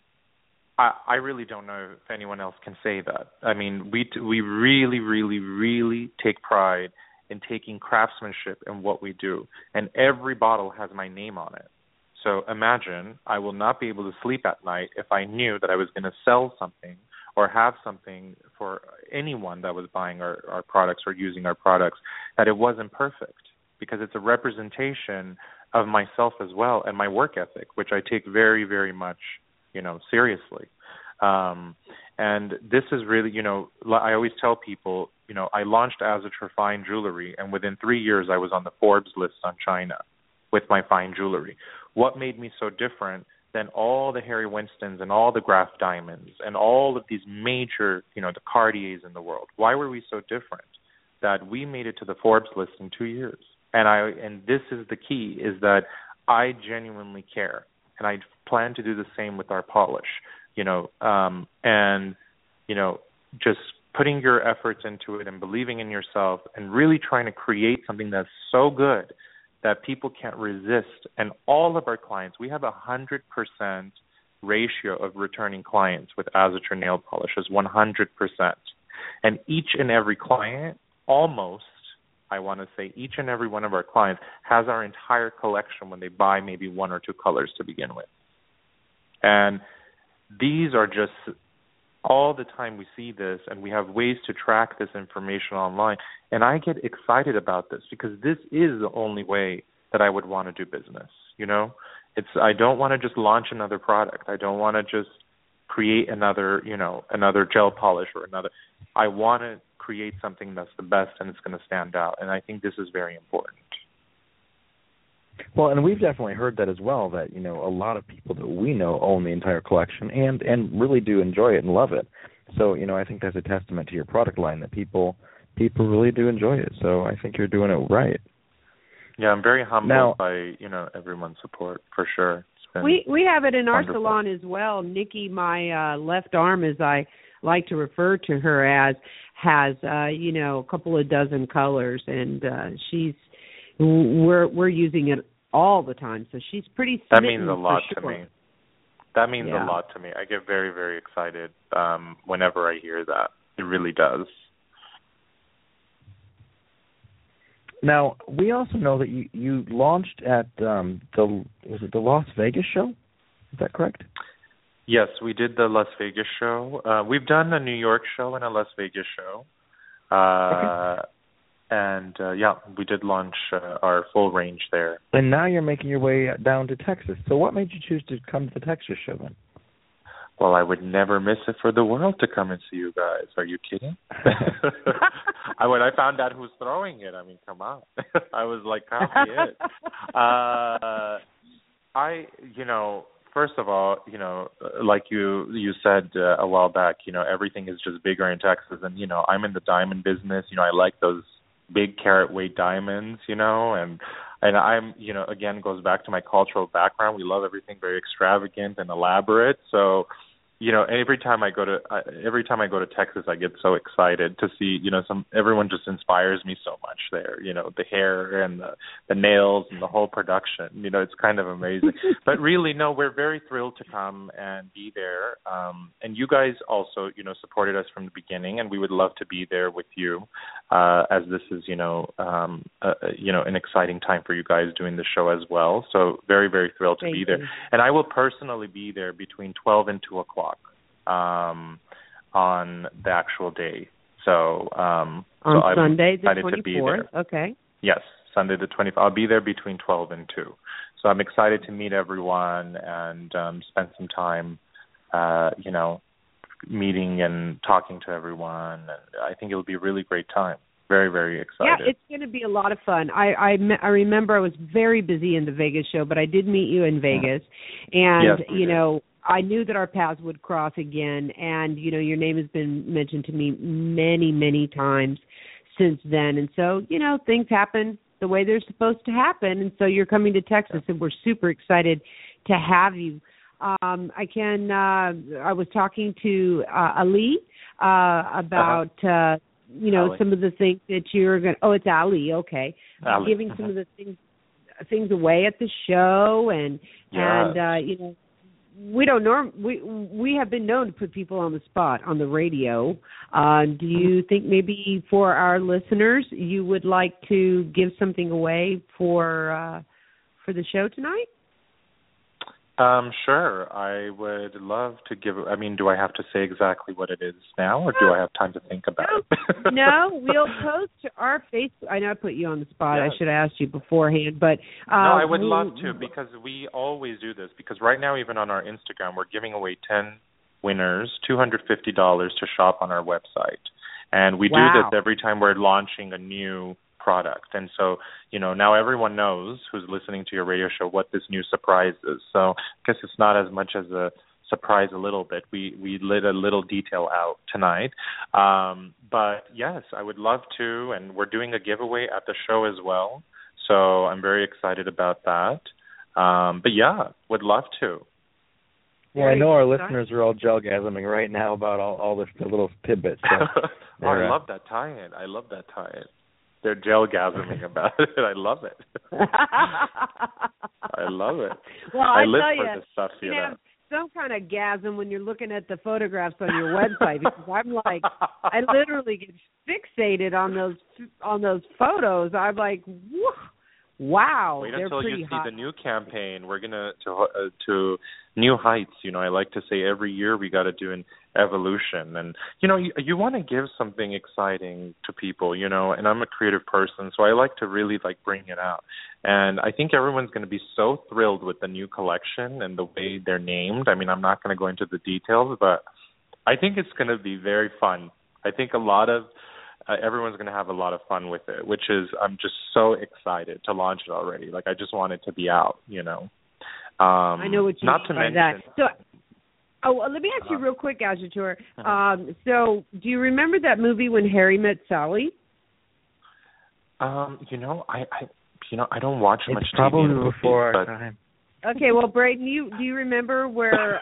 I really don't know if anyone else can say that. I mean, we really, really, really take pride in taking craftsmanship in what we do. And every bottle has my name on it. So imagine I will not be able to sleep at night if I knew that I was going to sell something or have something for anyone that was buying our products or using our products, that it wasn't perfect, because it's a representation of myself as well and my work ethic, which I take very, very much, seriously. And this is really, I always tell people, I launched Azature Fine Jewelry, and within 3 years I was on the Forbes list on China with my fine jewelry. What made me so different than all the Harry Winstons and all the Graf Diamonds and all of these major, the Cartiers in the world? Why were we so different? That we made it to the Forbes list in 2 years. And this is the key, is that I genuinely care, and I plan to do the same with our polish, just putting your efforts into it and believing in yourself and really trying to create something that's so good that people can't resist. And all of our clients, we have 100% ratio of returning clients with Azature nail polishes, 100%. And each and every client, almost, I want to say each and every one of our clients has our entire collection when they buy maybe one or two colors to begin with. And these are just, all the time we see this, and we have ways to track this information online. And I get excited about this because this is the only way that I would want to do business. I don't want to just launch another product. I don't want to just create another gel polish or another. I want to create something that's the best and it's going to stand out. And I think this is very important. Well, and we've definitely heard that as well, that, a lot of people that we know own the entire collection and really do enjoy it and love it. So, I think that's a testament to your product line, that people really do enjoy it. So I think you're doing it right. Yeah, I'm very humbled by, everyone's support, for sure. We have it in our wonderful. salon as well. Nikki, my left arm, as I like to refer to her as, has, a couple of dozen colors, and we're using it all the time, so she's pretty smitten. That means a lot for sure. to me. That means a lot to me. I get very, very excited whenever I hear that. It really does. Now, we also know that you launched at the Las Vegas show? Is that correct? Yes, we did the Las Vegas show. We've done a New York show and a Las Vegas show. Okay. And, we did launch our full range there. And now you're making your way down to Texas. So what made you choose to come to the Texas show then? Well, I would never miss it for the world to come and see you guys. Are you kidding? When I found out who's throwing it, come on. I was like, copy it. First of all, like you said a while back, everything is just bigger in Texas. And, I'm in the diamond business. I like those big carat weight diamonds, and I'm, again, goes back to my cultural background. We love everything very extravagant and elaborate. So, every time I go to Texas, I get so excited to see, everyone just inspires me so much there. The hair and the nails and the whole production. It's kind of amazing. But really, no, we're very thrilled to come and be there. And you guys also, supported us from the beginning, and we would love to be there with you, as this is, an exciting time for you guys doing the show as well. So very, very thrilled to be there. And I will personally be there between 12 and 2 o'clock. On the actual day. So on Sunday the 24th. Okay. Yes, Sunday the 24th. I'll be there between 12 and 2. So I'm excited to meet everyone and spend some time, meeting and talking to everyone. And I think it'll be a really great time. Very, very excited. Yeah, it's going to be a lot of fun. I remember I was very busy in the Vegas show, but I did meet you in Vegas. And, yes, I knew that our paths would cross again, and, your name has been mentioned to me many, many times since then. And so, things happen the way they're supposed to happen, and so you're coming to Texas, and we're super excited to have you. I was talking to Ali about, Ali. Some of the things that you're going to, it's Ali, okay. Ali. Giving some of the things away at the show, and we don't we have been known to put people on the spot on the radio. Do you think maybe for our listeners you would like to give something away for the show tonight? Sure. I would love to give. I mean, do I have to say exactly what it is now, or do I have time to think about it? No, we'll post to our Facebook. I know I put you on the spot. Yes. I should have asked you beforehand, but no, I would love to, because we always do this. Because right now, even on our Instagram, we're giving away 10 winners $250 to shop on our website, and we do this every time we're launching a new product. And so, now everyone knows who's listening to your radio show what this new surprise is. So I guess it's not as much as a surprise a little bit. We lit a little detail out tonight. But yes, I would love to, and we're doing a giveaway at the show as well. So I'm very excited about that. But yeah, would love to. Well, I know our listeners are all jelgasming right now about all the little tidbits. So I love that tie-in. They're jelgasming about it. I love it. I love it. Well, I live tell for this stuff, you know. Some kind of gasm when you're looking at the photographs on your website, because I'm like, I literally get fixated on those photos. I'm like, wow. Wait they're until pretty you see hot. the new campaign. We're gonna to new heights. I like to say every year we got to do an evolution, and you want to give something exciting to people, and I'm a creative person, so I like to really bring it out. And I think everyone's going to be so thrilled with the new collection and the way they're named. I mean, I'm not going to go into the details, but I think it's going to be very fun. I think everyone's going to have a lot of fun with it, which is, I'm just so excited to launch it already. I just want it to be out, I know what you not mean to by mention, that. So, let me ask you real quick, Ajatur. So, do you remember that movie When Harry Met Sally? I don't watch it's much probably TV before our time. Okay, well, Braden, do you remember where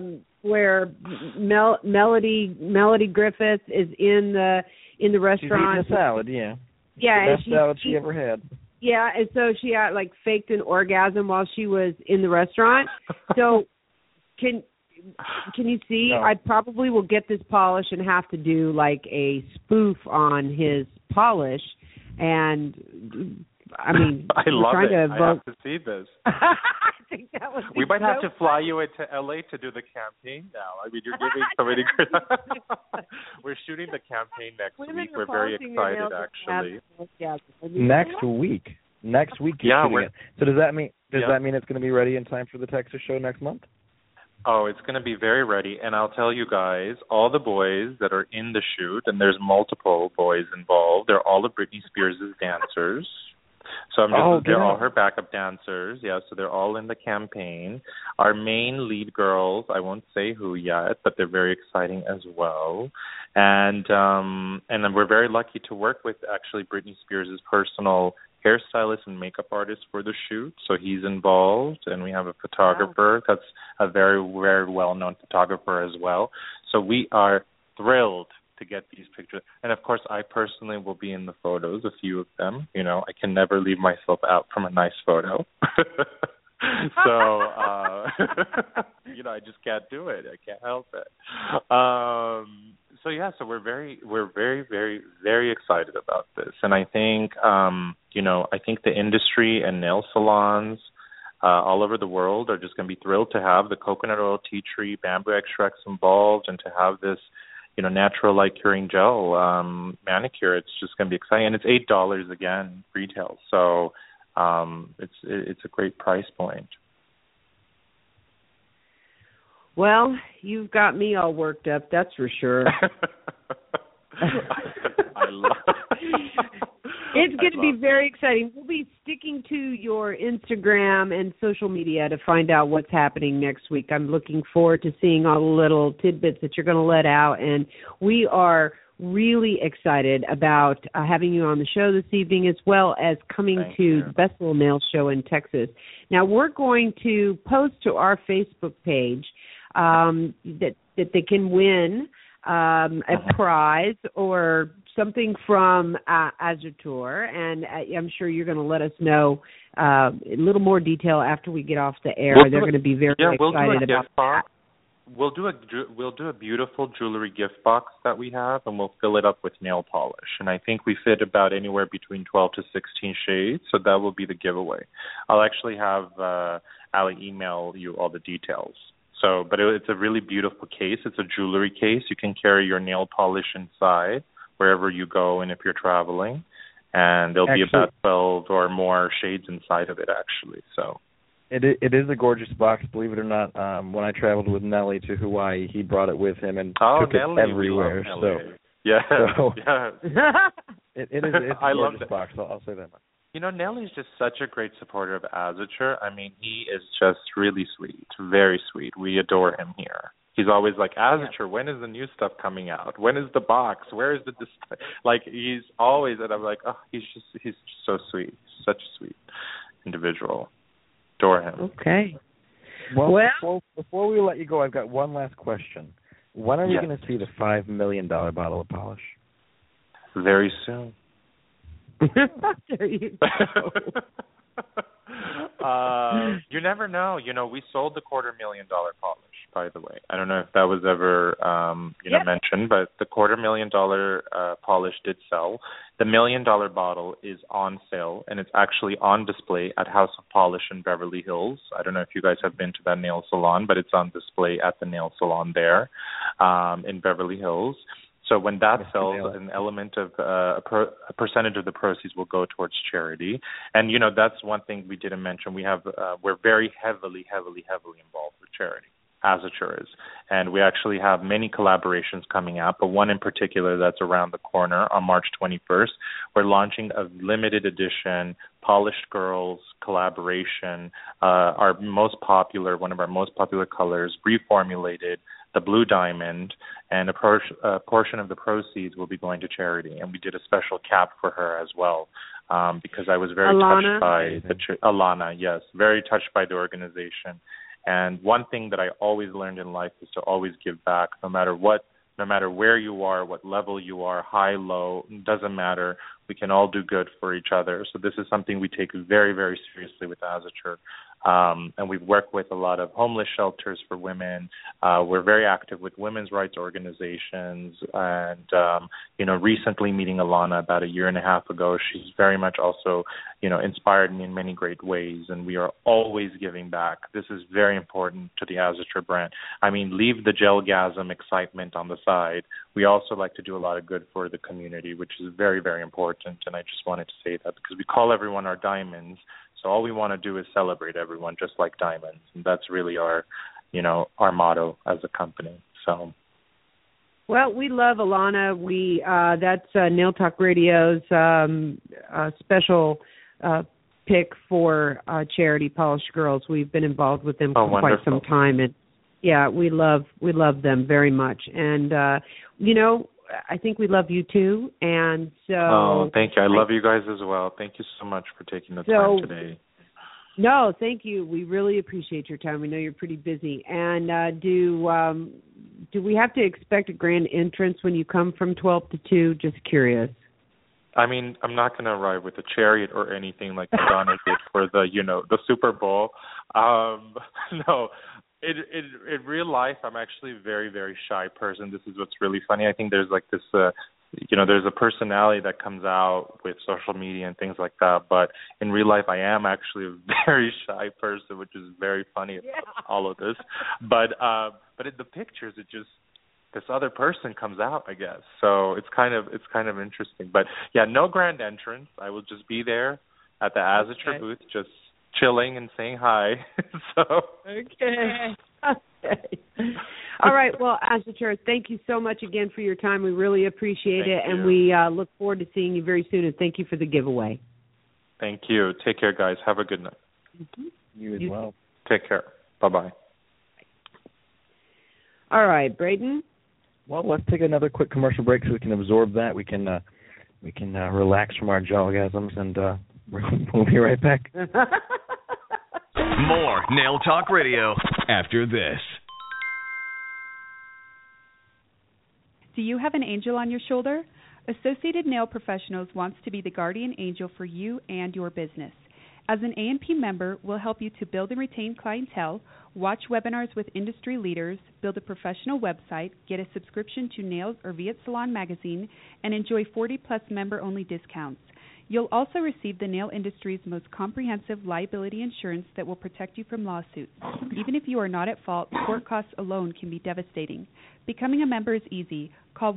Melody Griffith is in the restaurant? She's eating a salad, yeah. Yeah, the best salad she ever had. Yeah, and so she had faked an orgasm while she was in the restaurant. So can you see? No. I probably will get this polish and have to do a spoof on his polish, and I mean, I love it. I have to see this. I think that would be we might so have to fly funny. you into LA to do the campaign now. I mean, you're giving so many. We're shooting the campaign next week. We're very excited, actually. Next week. You're shooting it. So does that mean it's going to be ready in time for the Texas show next month? Oh, it's going to be very ready. And I'll tell you guys, all the boys that are in the shoot, and there's multiple boys involved, they're all of Britney Spears' dancers. So they're all her backup dancers. Yeah, so they're all in the campaign. Our main lead girls, I won't say who yet, but they're very exciting as well. And then we're very lucky to work with actually Britney Spears' personal hairstylist and makeup artist for the shoot. So he's involved, and we have a photographer that's a very, very well-known photographer as well. So we are thrilled to get these pictures. And of course, I personally will be in the photos, a few of them. I can never leave myself out from a nice photo. So, I just can't do it. I can't help it. So we're very, very, very excited about this. And I think, I think the industry and nail salons all over the world are just going to be thrilled to have the coconut oil, tea tree, bamboo extracts involved, and to have this natural light curing gel manicure. It's just going to be exciting, and it's $8 again retail. So it's a great price point. Well, you've got me all worked up, that's for sure. I love It's going to be very exciting. We'll be sticking to your Instagram and social media to find out what's happening next week. I'm looking forward to seeing all the little tidbits that you're going to let out, and we are really excited about having you on the show this evening, as well as coming to the Best Little Nail Show in Texas. Now, we're going to post to our Facebook page that they can win a prize or something from Ajatur, and I'm sure you're going to let us know a little more detail after we get off the air. They're going to be very excited about that. We'll do a beautiful jewelry gift box that we have, and we'll fill it up with nail polish. And I think we fit about anywhere between 12 to 16 shades, so that will be the giveaway. I'll actually have I'll email you all the details. So, but it's a really beautiful case. It's a jewelry case. You can carry your nail polish inside wherever you go and if you're traveling. And there'll be about 12 or more shades inside of it, actually. So it is a gorgeous box, believe it or not. When I traveled with Nelly to Hawaii, he brought it with him and took Nelly, it everywhere. So yeah, so yeah. It's a gorgeous box. I'll say that much. You know, Nelly's just such a great supporter of Azature. I mean, he is just really sweet, very sweet. We adore him here. He's always like, Azature, when is the new stuff coming out? When is the box? Where is the display? Like, he's always, and I'm like, oh, he's just so sweet. He's such a sweet individual. Adore him. Okay. Well, before we let you go, I've got one last question. When are we going to see the $5 million bottle of polish? Very soon. There you go. You never know. You know, we sold the $250,000 polish, by the way. I don't know if that was ever mentioned, but the $250,000 polish did sell. The $1 million bottle is on sale, and it's actually on display at House of Polish in Beverly Hills. I don't know if you guys have been to that nail salon, but it's on display at the nail salon there in Beverly Hills. So when that sells, an element of a percentage of the proceeds will go towards charity. And, you know, that's one thing we didn't mention. We're very heavily involved with charity, Azature is. And we actually have many collaborations coming out, but one in particular that's around the corner on March 21st. We're launching a limited edition Polished Girls collaboration. One of our most popular colors, reformulated, the blue diamond, and a portion of the proceeds will be going to charity. And we did a special cap for her as well, because I was very touched by Alana, yes, very touched by the organization. And one thing that I always learned in life is to always give back, no matter where you are, what level you are, high, low, doesn't matter. We can all do good for each other. So this is something we take very, very seriously with Azature. And we've worked with a lot of homeless shelters for women. We're very active with women's rights organizations. And, recently meeting Alana about 1.5 years ago, she's very much also, inspired me in many great ways. And we are always giving back. This is very important to the Azature brand. I mean, leave the gelgasm excitement on the side. We also like to do a lot of good for the community, which is very, very important. And I just wanted to say that because we call everyone our diamonds. So all we want to do is celebrate everyone just like diamonds. And that's really our motto as a company. So. Well, we love Alana. That's Nail Talk Radio's special pick for charity, Polished Girls. We've been involved with them for quite some time. And, yeah, we love them very much. And, I think we love you too, and so. Oh, thank you. I love you guys as well. Thank you so much for taking the time today. No, thank you. We really appreciate your time. We know you're pretty busy. And do we have to expect a grand entrance when you come from 12 to 2? Just curious. I mean, I'm not going to arrive with a chariot or anything like Madonna did for the Super Bowl. No. In real life, I'm actually a very, very shy person. This is what's really funny. I think there's like this, there's a personality that comes out with social media and things like that. But in real life, I am actually a very shy person, which is very funny about all of this. But in the pictures, this other person comes out, I guess. So it's kind of interesting. But yeah, no grand entrance. I will just be there at the Azature booth, just chilling and saying hi. Okay. All right. Well, Azature, thank you so much again for your time. We really appreciate it, and we look forward to seeing you very soon. And thank you for the giveaway. Thank you. Take care, guys. Have a good night. Mm-hmm. You as well. Take care. Bye-bye. All right, Braden. Well, let's take another quick commercial break so we can absorb that. We can relax from our gelgasms, and we'll be right back. More Nail Talk Radio after this. Do you have an angel on your shoulder? Associated Nail Professionals wants to be the guardian angel for you and your business. As an A&P member, we'll help you to build and retain clientele, watch webinars with industry leaders, build a professional website, get a subscription to Nails or Viet Salon magazine, and enjoy 40-plus member-only discounts. You'll also receive the nail industry's most comprehensive liability insurance that will protect you from lawsuits. Even if you are not at fault, court costs alone can be devastating. Becoming a member is easy. Call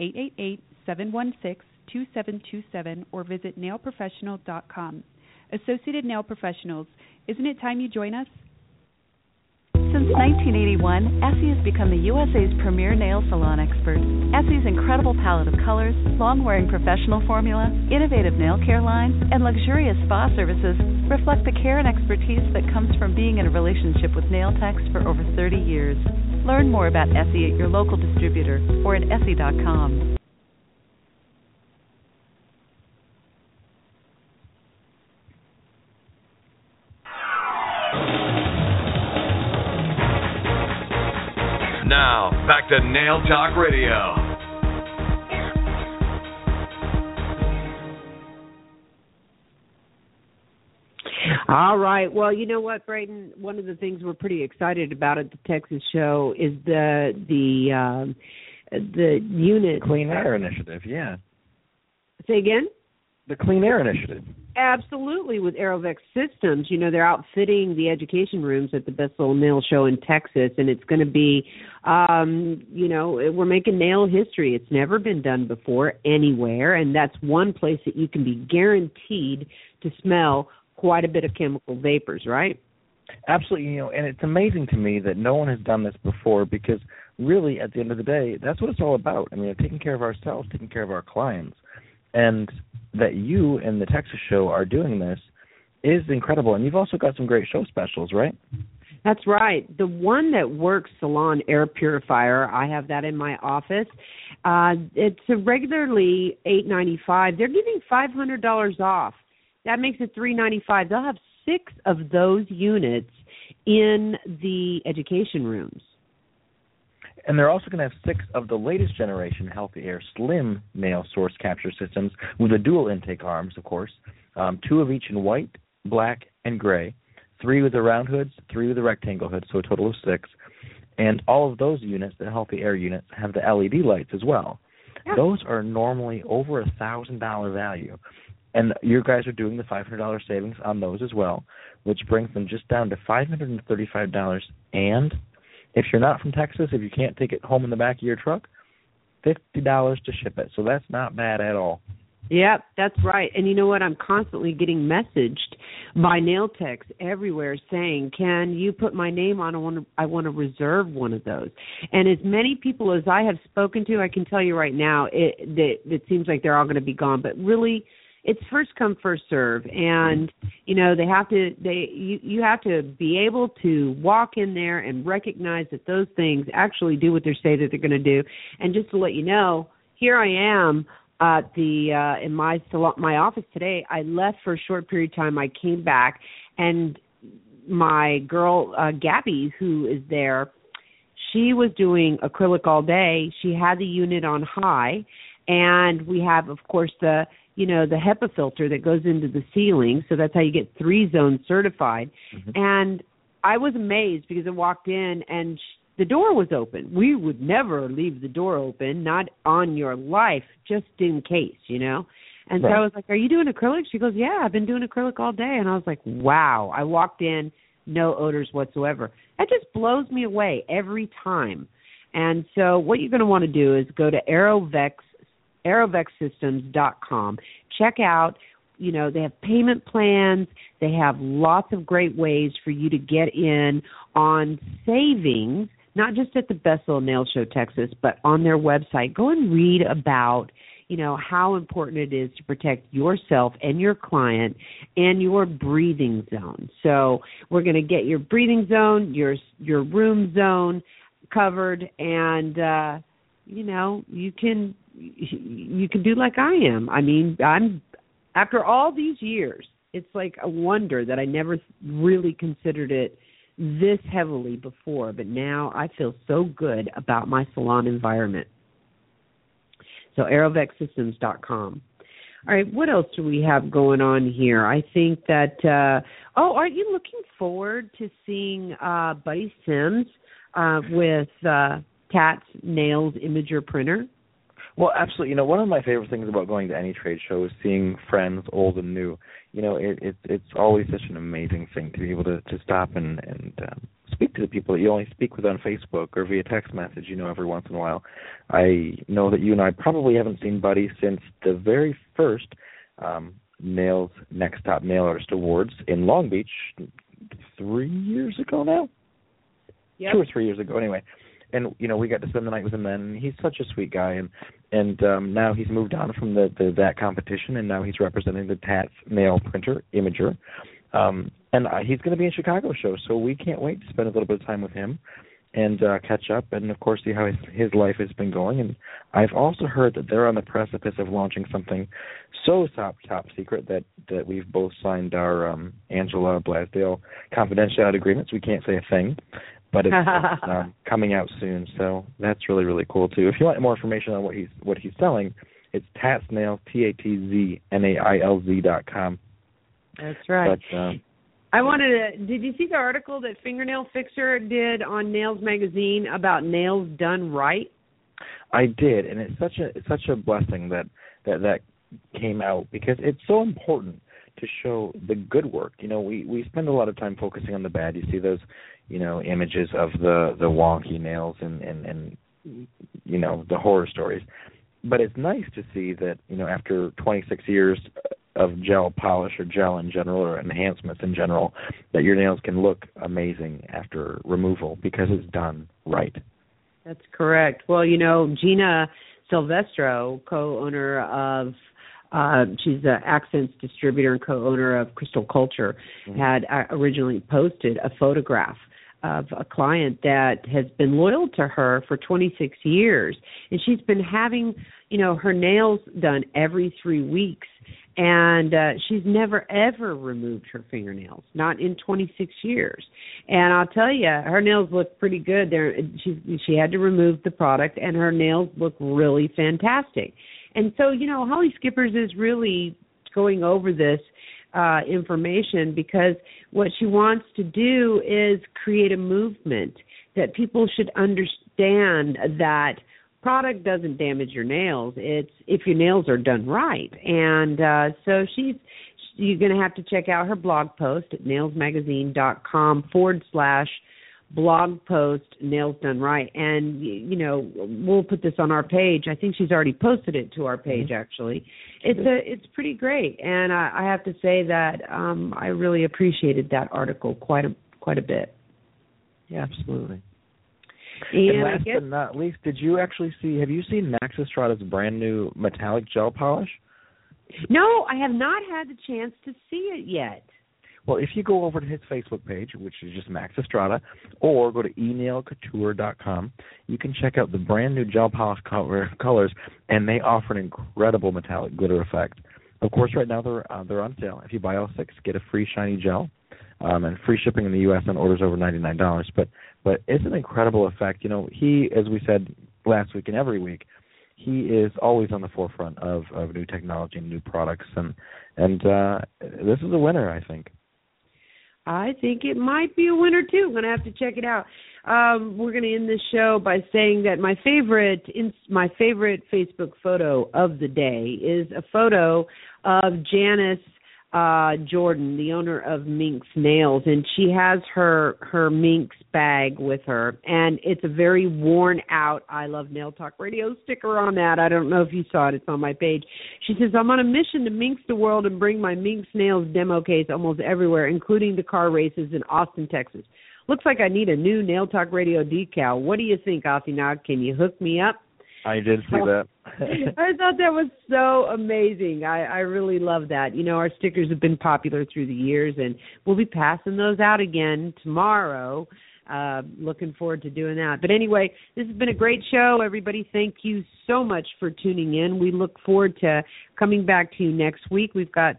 1-888-716-2727 or visit nailprofessional.com. Associated Nail Professionals, isn't it time you join us? Since 1981, Essie has become the USA's premier nail salon expert. Essie's incredible palette of colors, long-wearing professional formula, innovative nail care lines, and luxurious spa services reflect the care and expertise that comes from being in a relationship with nail techs for over 30 years. Learn more about Essie at your local distributor or at Essie.com. Now, back to Nail Talk Radio. All right. Well, you know what, Braden? One of the things we're pretty excited about at the Texas show is the unit Clean Air Initiative. Yeah. Say again? The Clean Air Initiative. Absolutely, with Aerovex Systems. You know, they're outfitting the education rooms at the Best Little Nail Show in Texas, and it's going to be, we're making nail history. It's never been done before anywhere, and that's one place that you can be guaranteed to smell quite a bit of chemical vapors, right? Absolutely, and it's amazing to me that no one has done this before because really, at the end of the day, that's what it's all about. I mean, taking care of ourselves, taking care of our clients. And that you and the Texas show are doing this is incredible. And you've also got some great show specials, right? That's right. The One That Works Salon Air Purifier, I have that in my office. It's regularly $895. They're giving $500 off. That makes it $395. They'll have 6 of those units in the education rooms. And they're also going to have 6 of the latest generation Healthy Air Slim nail source capture systems with the dual intake arms, of course, 2 of each in white, black, and gray, 3 with the round hoods, 3 with the rectangle hoods, so a total of 6. And all of those units, the Healthy Air units, have the LED lights as well. Yeah. Those are normally over $1,000 value. And you guys are doing the $500 savings on those as well, which brings them just down to $535. And if you're not from Texas, if you can't take it home in the back of your truck, $50 to ship it. So that's not bad at all. Yep, that's right. And you know what? I'm constantly getting messaged by nail techs everywhere saying, can you put my name on? I want to reserve one of those. And as many people as I have spoken to, I can tell you right now, it seems like they're all going to be gone. But really, it's first come, first serve, and you have to be able to walk in there and recognize that those things actually do what they say that they're going to do. And just to let you know, here I am at in my office today. I left for a short period of time. I came back, and my girl Gabby, who is there, she was doing acrylic all day. She had the unit on high, and we have, of course, the HEPA filter that goes into the ceiling. So that's how you get 3-zone certified. Mm-hmm. And I was amazed because I walked in and the door was open. We would never leave the door open, not on your life, just in case, And right. So I was like, are you doing acrylic? She goes, yeah, I've been doing acrylic all day. And I was like, wow. I walked in, no odors whatsoever. That just blows me away every time. And so what you're going to want to do is go to AerovexSystems.com. Check out, they have payment plans. They have lots of great ways for you to get in on savings, not just at the Best Little Nail Show, Texas, but on their website. Go and read about, how important it is to protect yourself and your client and your breathing zone. So we're going to get your breathing zone, your room zone covered, and, you can do like I am. I mean, after all these years, it's like a wonder that I never really considered it this heavily before, but now I feel so good about my salon environment. So AerovexSystems.com. All right, what else do we have going on here? I think that, aren't you looking forward to seeing Buddy Sims with Tat's Nails Imager Printer? Well, absolutely. You know, one of my favorite things about going to any trade show is seeing friends, old and new. You know, it's always such an amazing thing to be able to stop and speak to the people that you only speak with on Facebook or via text message, you know, every once in a while. I know that you and I probably haven't seen Buddy since the very first Nails Next Top Nail Artist Awards in Long Beach 3 years ago now? Yep. 2 or 3 years ago, anyway. And, you know, we got to spend the night with him then, and he's such a sweet guy. And now he's moved on from that competition, and now he's representing the Tats Nail Printer, Imager. And he's going to be in Chicago show, so we can't wait to spend a little bit of time with him and catch up and, of course, see how his life has been going. And I've also heard that they're on the precipice of launching something so top secret that we've both signed our Angela Blasdale confidentiality agreements. We can't say a thing. But it's coming out soon, so that's really, really cool too. If you want more information on what he's selling, it's Tatsnails, TATZNAILZ.com. That's right. But, did you see the article that Fingernail Fixer did on Nails Magazine about nails done right? I did, and it's such a blessing that came out, because it's so important to show the good work. You know, we spend a lot of time focusing on the bad. You see those, you know, images of the wonky nails and you know, the horror stories. But it's nice to see that, you know, after 26 years of gel polish or gel in general or enhancements in general, that your nails can look amazing after removal because it's done right. That's correct. Well, you know, Gina Silvestro, co-owner of she's the Accents distributor and co-owner of Crystal Culture, had originally posted a photograph of a client that has been loyal to her for 26 years. And she's been having, you know, her nails done every 3 weeks. And she's never, ever removed her fingernails, not in 26 years. And I'll tell you, her nails look pretty good. She had to remove the product, and her nails look really fantastic. And so, you know, Holly Skippers is really going over this information because what she wants to do is create a movement that people should understand that product doesn't damage your nails. It's if your nails are done right. And so you're going to have to check out her blog post at nailsmagazine.com/blog post Nails Done Right. And, you know, we'll put this on our page. I think she's already posted it to our page, actually. It's pretty great. And I have to say that I really appreciated that article quite a bit. Yeah, absolutely. And last but not least, have you seen Max Estrada's brand new metallic gel polish? No, I have not had the chance to see it yet. Well, if you go over to his Facebook page, which is just Max Estrada, or go to enailcouture.com, you can check out the brand new gel polish colors, and they offer an incredible metallic glitter effect. Of course, right now they're on sale. If you buy all 6, get a free shiny gel, and free shipping in the U.S. on orders over $99. But it's an incredible effect. You know, he, as we said last week and every week, he is always on the forefront of new technology and new products, and this is a winner, I think. I think it might be a winner too. I'm going to have to check it out. We're going to end this show by saying that my favorite Facebook photo of the day is a photo of Janice Jordan, the owner of Minx Nails, and she has her Minx bag with her, and it's a very worn out I Love Nail Talk Radio sticker on that. I don't know if you saw it. It's on my page. She says, I'm on a mission to Minx the world and bring my Minx Nails demo case almost everywhere, including the car races in Austin, Texas. Looks like I need a new Nail Talk Radio decal. What do you think, Athina? Can you hook me up? I did see that. I thought that was so amazing. I really love that. You know, our stickers have been popular through the years, and we'll be passing those out again tomorrow. Looking forward to doing that. But anyway, this has been a great show. Everybody, thank you so much for tuning in. We look forward to coming back to you next week. We've got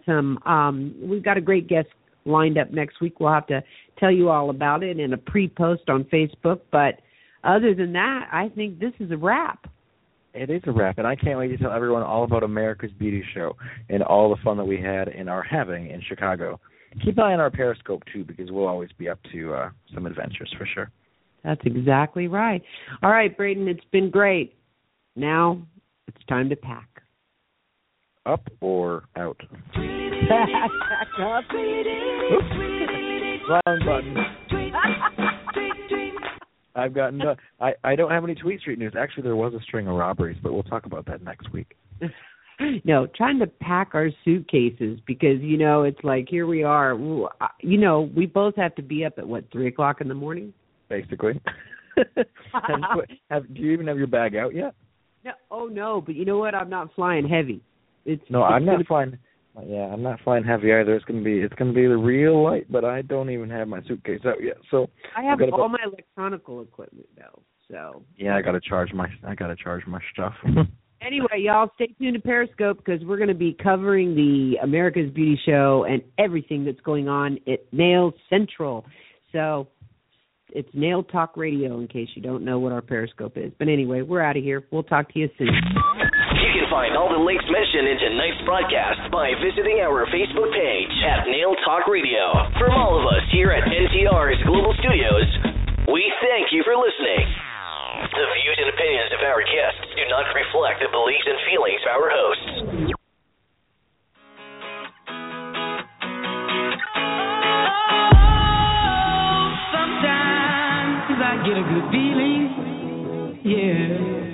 a great guest lined up next week. We'll have to tell you all about it in a pre-post on Facebook. But other than that, I think this is a wrap. It is a wrap, and I can't wait to tell everyone all about America's Beauty Show and all the fun that we had and are having in Chicago. Keep an eye on our Periscope, too, because we'll always be up to some adventures for sure. That's exactly right. All right, Braden, it's been great. Now It's time to pack. Up or out? Pack up. Oops. Wrong button. I've got no. I don't have any Tweet Street news. Actually, there was a string of robberies, but we'll talk about that next week. No, trying to pack our suitcases because, it's like here we are. We both have to be up at, 3 o'clock in the morning? Basically. Do you even have your bag out yet? No, oh, no, but you know what? I'm not flying heavy. I'm not flying. Yeah, I'm not flying heavy either. It's gonna be the real light, but I don't even have my suitcase out yet. So I have all my electronical equipment though. So yeah, I gotta charge my stuff. Anyway, y'all stay tuned to Periscope because we're going to be covering the America's Beauty Show and everything that's going on at Nail Central. So it's Nail Talk Radio in case you don't know what our Periscope is. But anyway, we're out of here. We'll talk to you soon. You can find all the links mentioned in tonight's broadcast by visiting our Facebook page at Nail Talk Radio. From all of us here at NTR's Global Studios, we thank you for listening. The views and opinions of our guests do not reflect the beliefs and feelings of our hosts. Sometimes I get a good feeling, yeah.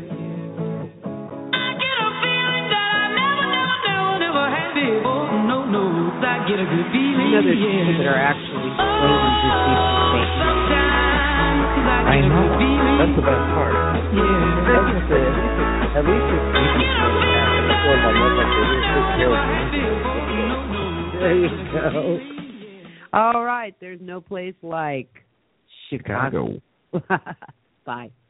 I get a feeling that I never had before. No, I get a good feeling, there's people that are actually waiting to see the I know. That's the best part. Yeah. At least it's there you go. All right. There's no place like Chicago. Bye.